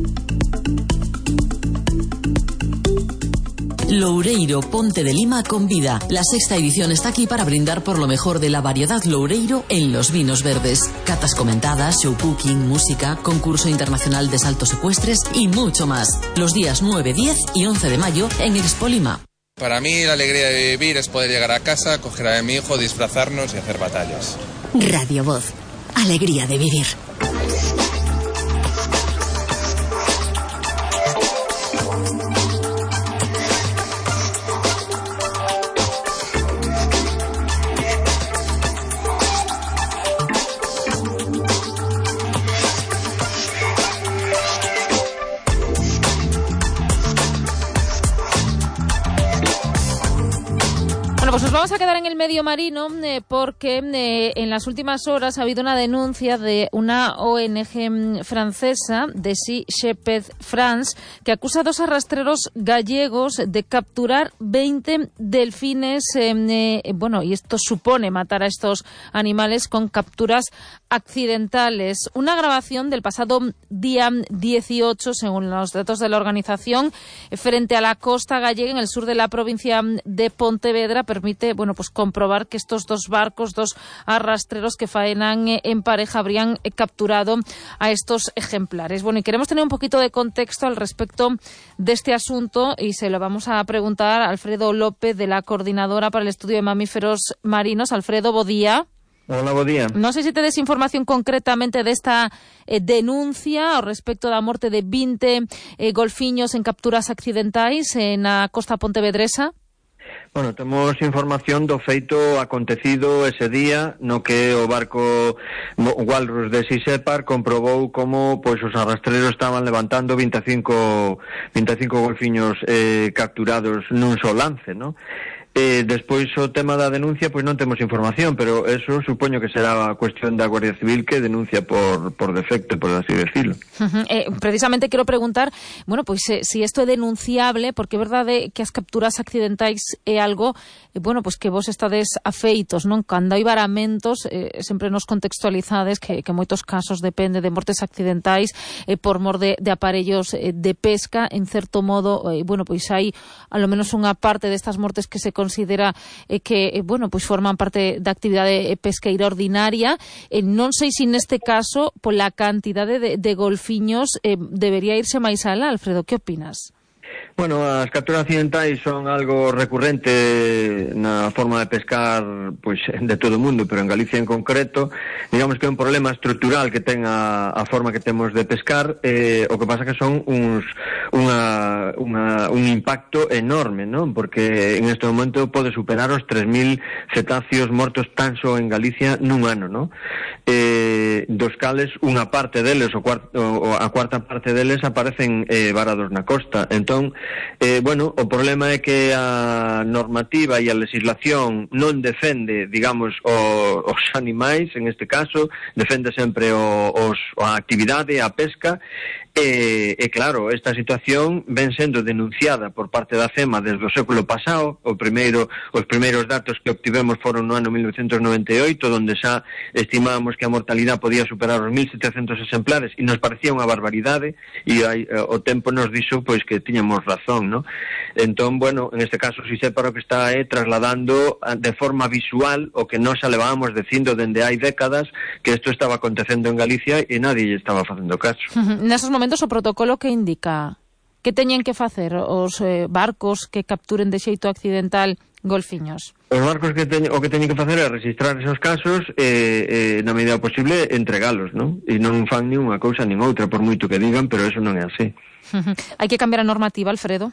Loureiro Ponte de Lima convida. La 6ª edición está aquí para brindar por lo mejor de la variedad Loureiro en los vinos verdes. Catas comentadas, show cooking, música, concurso internacional de saltos ecuestres y mucho más. Los días 9, 10 y 11 de mayo en Expo Lima. Para mí la alegría de vivir es poder llegar a casa, coger a mi hijo, disfrazarnos y hacer batallas. Radio Voz. Alegría de vivir. Pues nos vamos a quedar en el medio marino porque en las últimas horas ha habido una denuncia de una ONG francesa, de Sea Shepherd France, que acusa a 2 arrastreros gallegos de capturar 20 delfines. Y esto supone matar a estos animales con capturas accidentales. Una grabación del pasado día 18, según los datos de la organización, frente a la costa gallega en el sur de la provincia de Pontevedra, permite comprobar que estos 2 barcos, 2 arrastreros que faenan en pareja, habrían capturado a estos ejemplares. Bueno, y queremos tener un poquito de contexto al respecto de este asunto y se lo vamos a preguntar a Alfredo López, de la Coordinadora para el Estudio de Mamíferos Marinos. Alfredo, bo día. Hola, bo día. Non sei se tedes información concretamente desta denuncia ao respecto da morte de 20 golfiños en capturas accidentais na costa pontevedresa. Bueno, temos información do feito acontecido ese día no que o barco Walrus de Sea Shepherd comprobou como os arrastreros estaban levantando 25 golfiños capturados nun só lance, ¿no? Despois o tema da denuncia, non temos información, pero eso supoño que será a cuestión da Guardia Civil, que denuncia por defecto, por así decirlo. Precisamente quero preguntar, si isto é denunciable, porque é verdade que as capturas accidentais é algo, que vos estades afeitos, non? Cando hai varamentos, sempre nos contextualizades que moitos casos depende de mortes accidentais por mor de aparellos de pesca. En certo modo, hai a lo menos unha parte destas mortes que se considera que forman parte da actividade pesqueira ordinaria. Non sei se neste caso, pola cantidade de golfiños, debería irse máis alá. Alfredo, que opinas? Bueno, as capturas accidentais son algo recurrente na forma de pescar de todo o mundo, pero en Galicia en concreto, digamos que é un problema estrutural que ten a forma que temos de pescar. O que pasa que son un impacto enorme, non? Porque en este momento pode superar os 3.000 cetáceos mortos tan só en Galicia nun ano, non? Dos cales unha parte deles, a cuarta parte deles aparecen varados na costa. Entón, o problema é que a normativa e a legislación non defende, digamos, os animais, en este caso, defende sempre a actividade, a pesca, E claro, esta situación ven sendo denunciada por parte da FEMA desde o século pasado. Os primeiros datos que obtivemos foron no ano 1998, onde xa estimábamos que a mortalidade podía superar os 1.700 exemplares e nos parecía unha barbaridade, e o tempo nos dixo pois que tiñamos razón, ¿no? Entón, bueno, en este caso SISEPAR o que está trasladando de forma visual o que nós xa levábamos dicindo dende hai décadas, que isto estaba acontecendo en Galicia e nadie lle estaba facendo caso. Nesos momentos o protocolo que indica que teñen que facer os barcos que capturen de xeito accidental golfiños? Os barcos o que teñen que facer é registrar esos casos e na medida posible entregalos, non? E non fan nin unha cousa nin outra, por moito que digan, pero eso non é así. Hai que cambiar a normativa, Alfredo?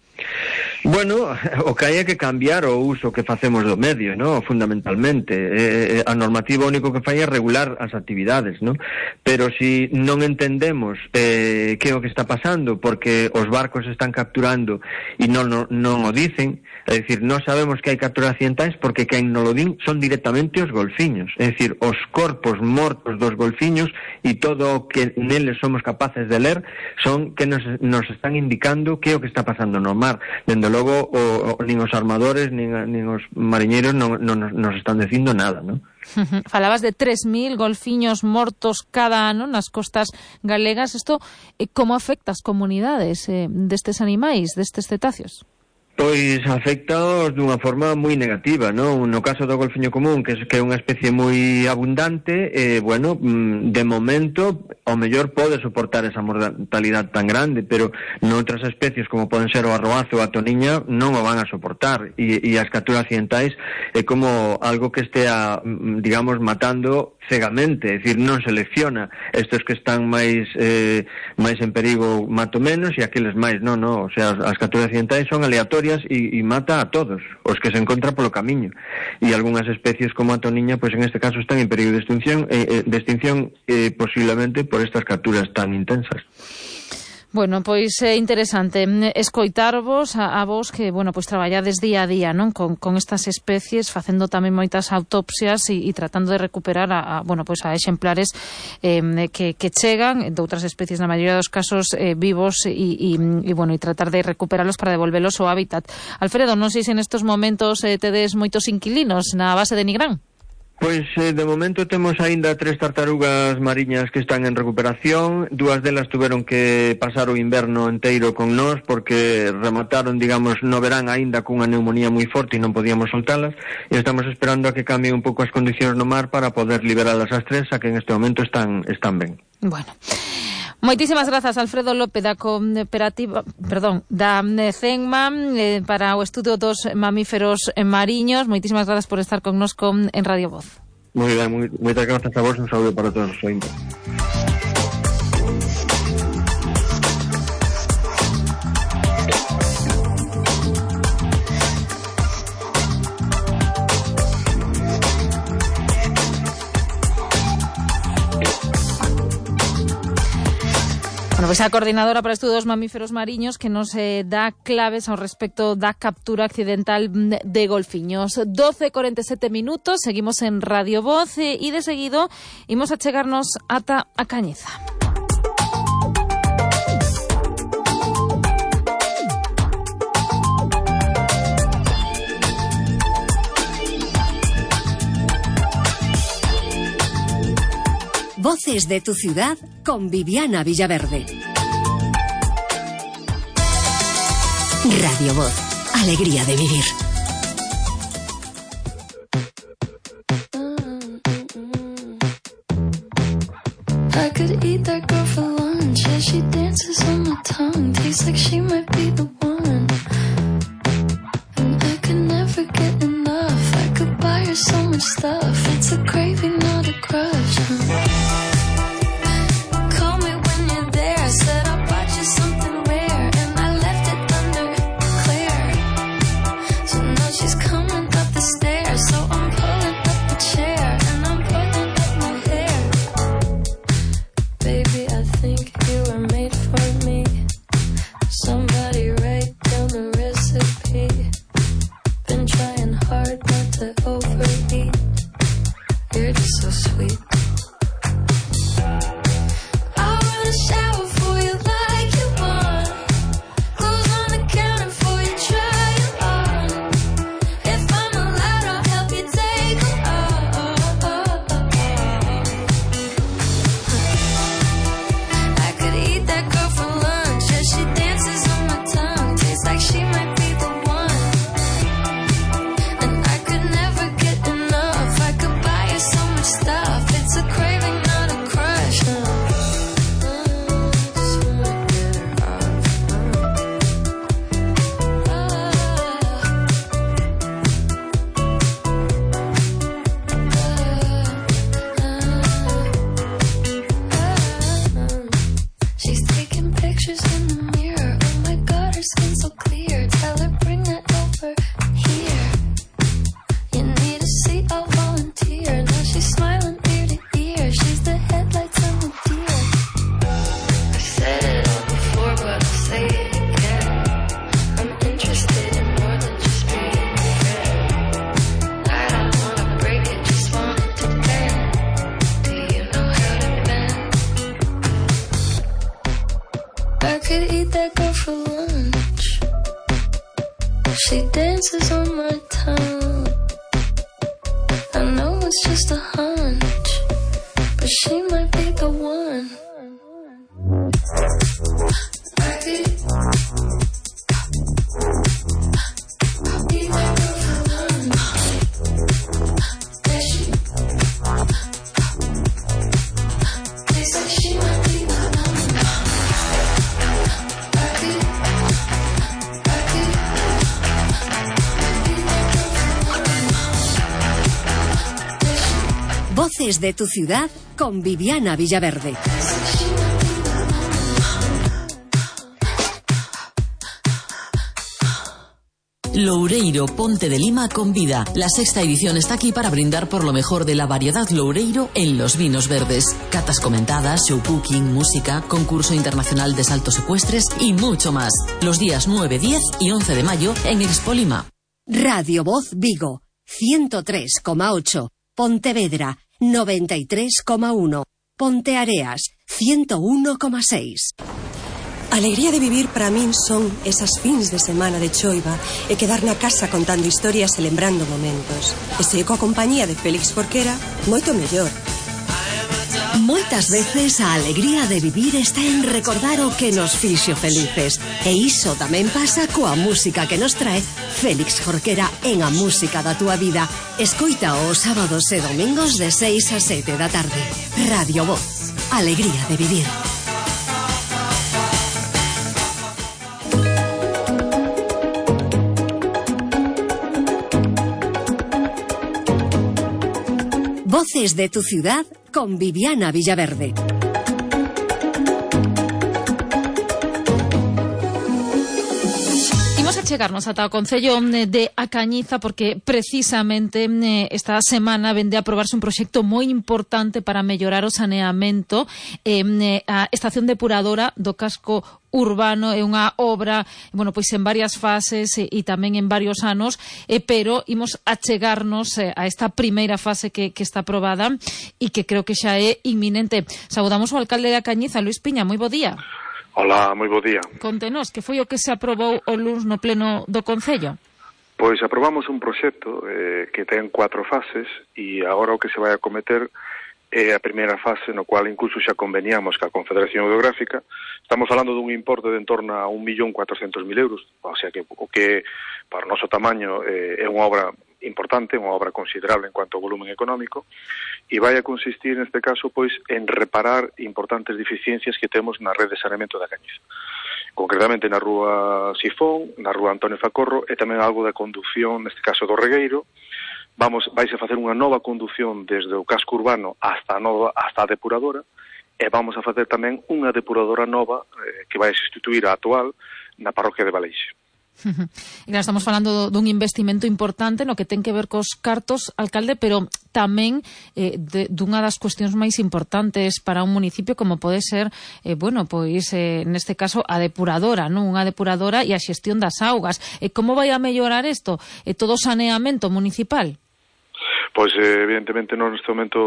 Bueno, o que hai é que cambiar o uso que facemos do medio, ¿no? Fundamentalmente. A normativa único que fai é regular as actividades, ¿no? Pero si non entendemos que é o que está pasando, porque os barcos están capturando e non o dicen, é dicir, non sabemos que hai capturas accidentais porque quen non lo din son directamente os golfiños, é dicir, os corpos mortos dos golfiños e todo o que neles somos capaces de ler son que nos están indicando que é o que está pasando no mar. Dende logo, nin os armadores nin os mariñeiros non nos están dicindo nada, non? Falabas de 3.000 golfiños mortos cada ano nas costas galegas. Isto, como afecta as comunidades destes animais, destes cetáceos? Pois afectaos dunha forma moi negativa, non? No caso do golfiño común, que é unha especie moi abundante, bueno, de momento, ao mellor pode soportar esa mortalidade tan grande, pero noutras especies, como poden ser o arroazo ou a toniña, non o van a soportar, e as capturas accidentais é como algo que estea, digamos, matando cegamente, é dicir, non selecciona estes que están máis en perigo mato menos e aqueles máis, non, o sea, as capturas accidentais son aleatorias e mata a todos os que se encontra polo camiño, e algunhas especies como a toniña, pois en este caso están en perigo de extinción posiblemente por estas capturas tan intensas. Bueno, pois é interesante escoitarvos a vos que, bueno, pois traballades día a día, non? Con estas especies, facendo tamén moitas autopsias e tratando de recuperar bueno, pois a exemplares que chegan de outras especies, na maioría dos casos vivos e bueno, e tratar de recuperarlos para devolvelos ao hábitat. Alfredo, non sei se nestos momentos tedes moitos inquilinos na base de Nigrán. Pois de momento temos aínda 3 tartarugas mariñas que están en recuperación. 2 delas tuveron que pasar o inverno enteiro con nós porque remataron, digamos, no verán aínda cunha neumonía moi forte e non podíamos soltalas, e estamos esperando a que cambien un pouco as condicións no mar para poder liberalas as 3, a que en este momento están ben. Bueno, moitísimas grazas, Alfredo López, da cooperativa, da CENMA, para o estudo dos mamíferos mariños. Moitísimas grazas por estar connosco en Radio Voz. Moi ben, moitas grazas a vos, un saúdo para todos os ointes. Bueno, pois a coordinadora para estudos mamíferos mariños que nos dá claves ao respecto da captura accidental de golfiños. 12:47 minutos, seguimos en Radio Voz e de seguido imos a chegarnos ata a Cañiza. Voces de tu ciudad con Viviana Villaverde. Radio Voz, alegría de vivir. I could eat that girl for lunch. Yeah, she dances on my tongue. Tastes like she might be the one. And I could never get enough. I could buy her so much stuff. It's a craving, not a crush. Call me when you're there. I said I bought you something rare, and I left it under clear. So now she's coming up the stairs. So I'm pulling up the chair, and I'm pulling up my hair. Baby, I think you were made for me. Somebody taking pictures in the mirror. Oh my God, her skin so clear. Tell her bring that over here. You need a seat, I'll volunteer. Now she's smiling ear to ear. She's the headlights on the deer. I've said it all before, but I'll say it again. I'm interested in more than just being a friend. I don't wanna break it, just want it to bend. Do you know how to bend? I could eat that girl for lunch. She dances on my tongue. I know it's just a hunch, but she might be the one. I could eat that girl for lunch. Yeah, tastes like she might be the one. I could Voces de tu ciudad con Viviana Villaverde. Loureiro Ponte de Lima convida. La sexta edición está aquí para brindar por lo mejor de la variedad Loureiro en los vinos verdes. Catas comentadas, show cooking, música, concurso internacional de saltos ecuestres y mucho más. Los días 9, 10 y 11 de mayo en Expo Lima. Radio Voz Vigo, 103,8. Pontevedra, 93,1. Ponteareas, 101,6. Alegría de vivir para min son esas fins de semana de choiva e quedar na casa contando historias e lembrando momentos. E se coa compañía de Félix Jorquera, moito mellor. Moitas veces a alegría de vivir está en recordar o que nos fixo felices. E iso tamén pasa coa música que nos trae Félix Jorquera en A Música da Túa Vida. Escoita os sábados e domingos de 6 a 7 da tarde. Radio Voz. Alegría de vivir. Voces de tu ciudad con Viviana Villaverde. Imos a chegarnos ata o Concello de A Cañiza porque precisamente esta semana vende a aprobarse un proxecto moi importante para mellorar o saneamento. A estación depuradora do casco urbano é unha obra, bueno, pois en varias fases e tamén en varios anos, pero imos a chegarnos a esta primeira fase que está aprobada e que creo que xa é inminente. Saudamos ao alcalde de A Cañiza, Luís Piña, moi bo día. Hola, moi bo día. Contenos, que foi o que se aprobou o luns no pleno do Concello? Pois aprobamos un proxecto que ten 4 fases e agora o que se vai acometer é a primeira fase no cual incluso xa conveniamos ca Confederación Hidrográfica. Estamos falando dun importe de en torno a 1.400.000 euros, o sea que o que para o noso tamaño é unha obra importante, unha obra considerable en cuanto ao volumen económico, e vai a consistir neste caso pois en reparar importantes deficiencias que temos na rede de saneamento da Cañiza. Concretamente na rúa Sifón, na rúa Antonio Facorro e tamén algo da conducción, neste caso do Regueiro. Vais a facer unha nova condución desde o casco urbano hasta a depuradora e vamos a facer tamén unha depuradora nova que vai a sustituir a actual na parroquia de Valeixe. Estamos falando dun investimento importante no que ten que ver cos cartos, alcalde, pero tamén dunha das cuestións máis importantes para un municipio como pode ser, neste caso a depuradora, non? Unha depuradora e a xestión das augas. Como vai a mellorar isto? Todo o saneamento municipal? Pois, evidentemente, neste momento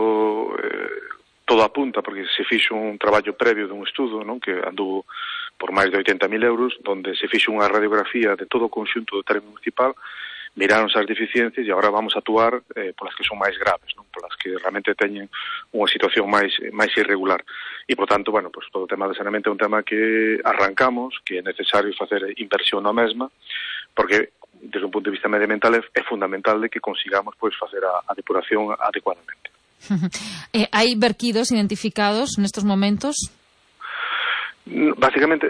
todo apunta, porque se fixo un traballo previo dun estudo, non, que anduvo por máis de 80.000 euros, donde se fixo unha radiografía de todo o conxunto do terreno municipal, miráronse as deficiencias e agora vamos a actuar polas que son máis graves, non, polas que realmente teñen unha situación máis irregular. E, por tanto, pues, todo o tema de saneamento é un tema que arrancamos, que é necesario facer inversión na mesma, porque desde un punto de vista medioambiental é fundamental de que consigamos pois facer a depuración adecuadamente. Hai verquidos identificados nestes momentos? Básicamente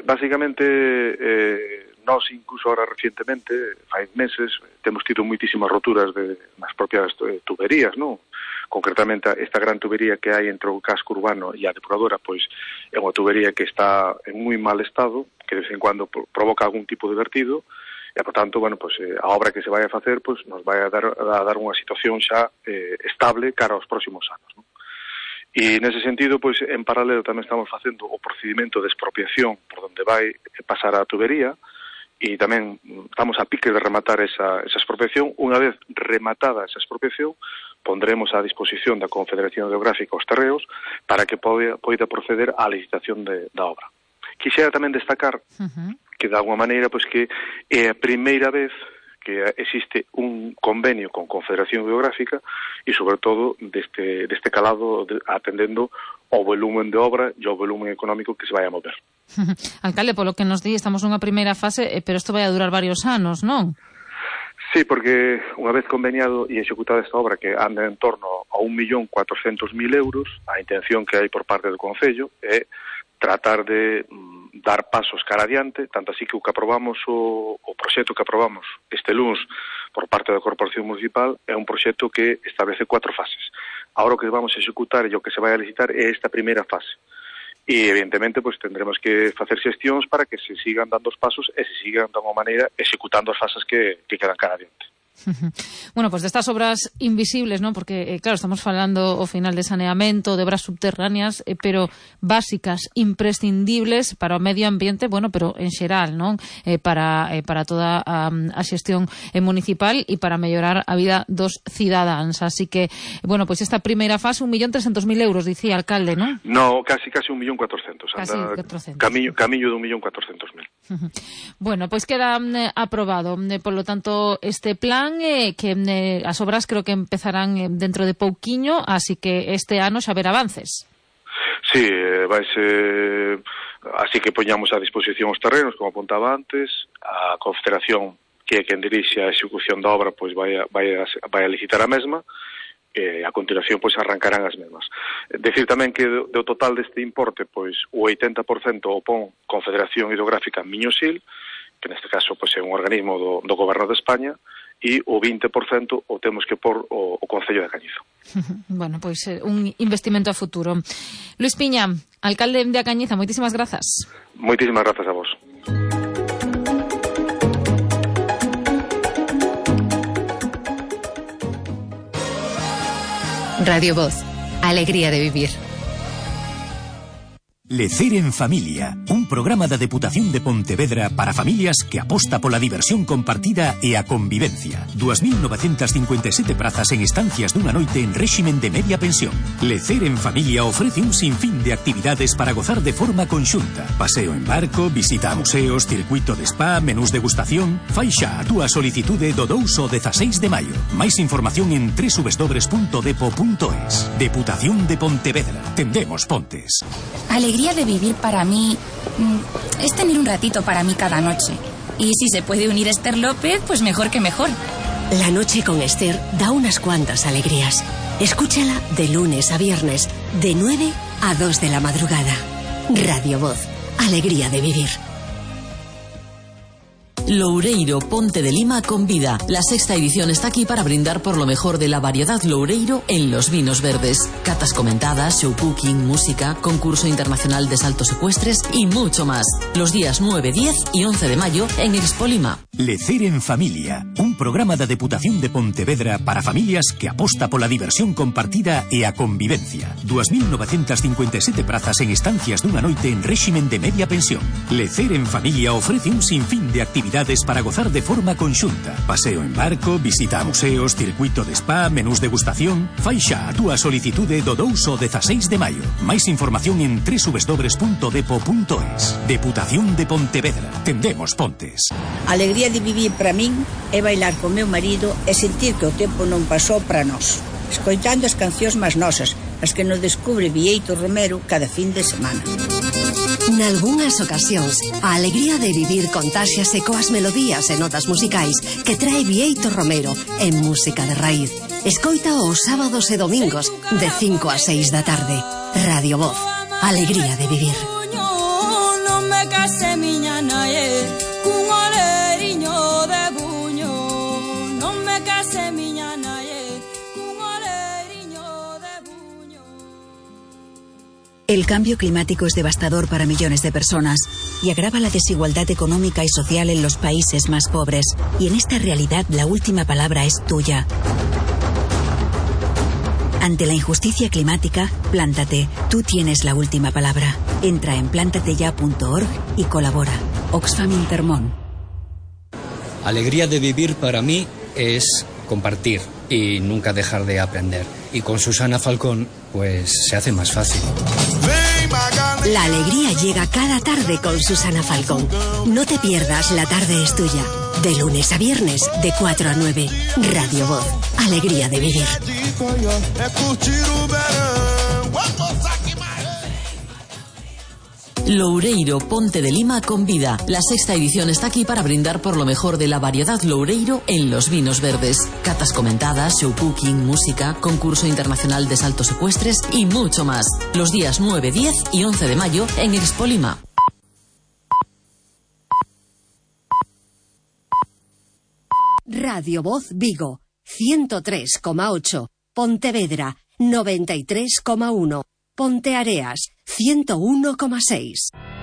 nós incluso ahora recientemente, fai meses, temos tido moitísimas roturas nas propias tuberías, non? concretamente esta gran tubería que hai entre o casco urbano e a depuradora, pois é unha tubería que está en moi mal estado, que de vez en cuando provoca algún tipo de vertido, e, por tanto, bueno, pues, a obra que se vai a facer pues, nos vai a dar unha situación xa estable cara aos próximos anos, non? E nese sentido, pois, en paralelo tamén estamos facendo o procedimento de expropiación por onde vai pasar a tubería, e tamén estamos a pique de rematar esa expropiación. Unha vez rematada esa expropiación, pondremos a disposición da Confederación Hidrográfica os terreos para que poida proceder á licitación da obra. Quixera tamén destacar que, de alguma maneira, pois que é a primeira vez que existe un convenio con Confederación Hidrográfica e, sobre todo, deste calado atendendo ao volumen de obra e ao volumen económico que se vai a mover. Alcalde, polo que nos di, estamos nunha primeira fase, pero isto vai a durar varios anos, non? Sí, porque unha vez conveniado e executada esta obra, que anda en torno a 1.400.000 euros, a intención que hai por parte do Concello é tratar de dar pasos cara adiante, tanto así que o que aprobamos, o proxecto que aprobamos este luns por parte da Corporación Municipal é un proxecto que establece 4 fases. Agora o que vamos a executar e o que se vai a licitar é esta primeira fase. E, evidentemente, pues, tendremos que facer xestións para que se sigan dando os pasos e se sigan, de alguma maneira, executando as fases que quedan cara adiante. Bueno, pues de estas obras invisibles, ¿no? Porque, claro, estamos falando ao final de saneamento, de obras subterráneas, pero básicas, imprescindibles para o medio ambiente, bueno, pero en xeral, ¿non? Para toda a xestión municipal e para mellorar a vida dos cidadáns. Así que, bueno, pues esta primeira fase, 1.300.000 euros, dicía alcalde, ¿non? No, casi 1.400.000. Casi 400. Camiño de 1.400.000. Bueno, pues queda aprobado. Por lo tanto, este plan que as obras creo que empezarán dentro de pouquiño, así que este ano xa haber avances. Sí, vaise así que poñamos a disposición os terrenos, como apuntaba antes, a Confederación, que é quen dirixe a execución da obra, pois vai a licitar a mesma, e a continuación pois arrancarán as mesmas. Decir tamén que do total deste importe, pois o 80% o pon Confederación Hidrográfica Miño-Sil, que neste caso pois é un organismo do Goberno de España, e o 20% o temos que por o Concello de Cañizo. Bueno, pois un investimento a futuro. Luis Piña, alcalde de A Cañiza, moitísimas grazas. Moitísimas grazas a vos. Radio Voz, alegría de vivir. Lecer en Familia, un programa da Deputación de Pontevedra para familias que aposta pola diversión compartida e a convivencia. 2.957 prazas en estancias dunha noite en réximen de media pensión. Lecer en Familia ofrece un sinfín de actividades para gozar de forma conxunta. Paseo en barco, visita a museos, circuito de spa, menús degustación. Fai xa a túa solicitude do 2 ao 16 de maio. Mais información en www.depo.es. Deputación de Pontevedra. Tendemos pontes. Alegría de vivir para mí es tener un ratito para mí cada noche. Y si se puede unir Esther López, pues mejor que mejor. La noche con Esther da unas cuantas alegrías. Escúchala de lunes a viernes, de 9 a 2 de la madrugada. Radio Voz, alegría de vivir. Loureiro Ponte de Lima convida. La 6ª edición está aquí para brindar por lo mejor de la variedad Loureiro en los vinos verdes. Catas comentadas, show cooking, música, concurso internacional de saltos ecuestres y mucho más. Los días 9, 10 y 11 de mayo en Expo Lima. Lecer en Familia, un programa da Deputación de Pontevedra para familias que aposta pola diversión compartida e a convivencia. 2.957 prazas en estancias dunha noite en réximen de media pensión. Lecer en Familia ofrece un sinfín de actividades para gozar de forma conxunta. Paseo en barco, visita a museos, circuito de spa, menús degustación. Fai xa a túa solicitude do 2 ao 16 de maio. Mais información en www.depo.es. Deputación de Pontevedra. Tendemos pontes. Alegría de vivir para min é bailar con meu marido e sentir que o tempo non pasou para nós, escoitando as cancións máis nosas, as que nos descubre Bieito Romero cada fin de semana. Nalgúnas ocasións, a alegría de vivir contáxiase coas melodías e notas musicais que trae Bieito Romero en música de raíz. Escoita os sábados e domingos de 5 a 6 da tarde. Radio Voz, alegría de vivir. Non me case miña nae, cun oleriño de buño. Non me case miña nae, cun oleriño cambio climático es devastador para millones de personas y agrava la desigualdad económica y social en los países más pobres. Y en esta realidad la última palabra es tuya. Ante la injusticia climática, plántate. Tú tienes la última palabra. Entra en plantateya.org y colabora. Oxfam Intermón. Alegría de vivir para mí es compartir y nunca dejar de aprender. Y con Susana Falcón, pues se hace más fácil. La alegría llega cada tarde con Susana Falcón. No te pierdas La tarde es tuya. De lunes a viernes, de 4 a 9. Radio Voz. Alegría de vivir. Loureiro Ponte de Lima convida. La 6ª edición está aquí para brindar por lo mejor de la variedad Loureiro en los vinos verdes. Catas comentadas, show cooking, música, concurso internacional de saltos ecuestres y mucho más. Los días 9, 10 y 11 de mayo en Expo Lima. Radio Voz Vigo, 103,8. Pontevedra, 93,1. Ponteareas, 101,6.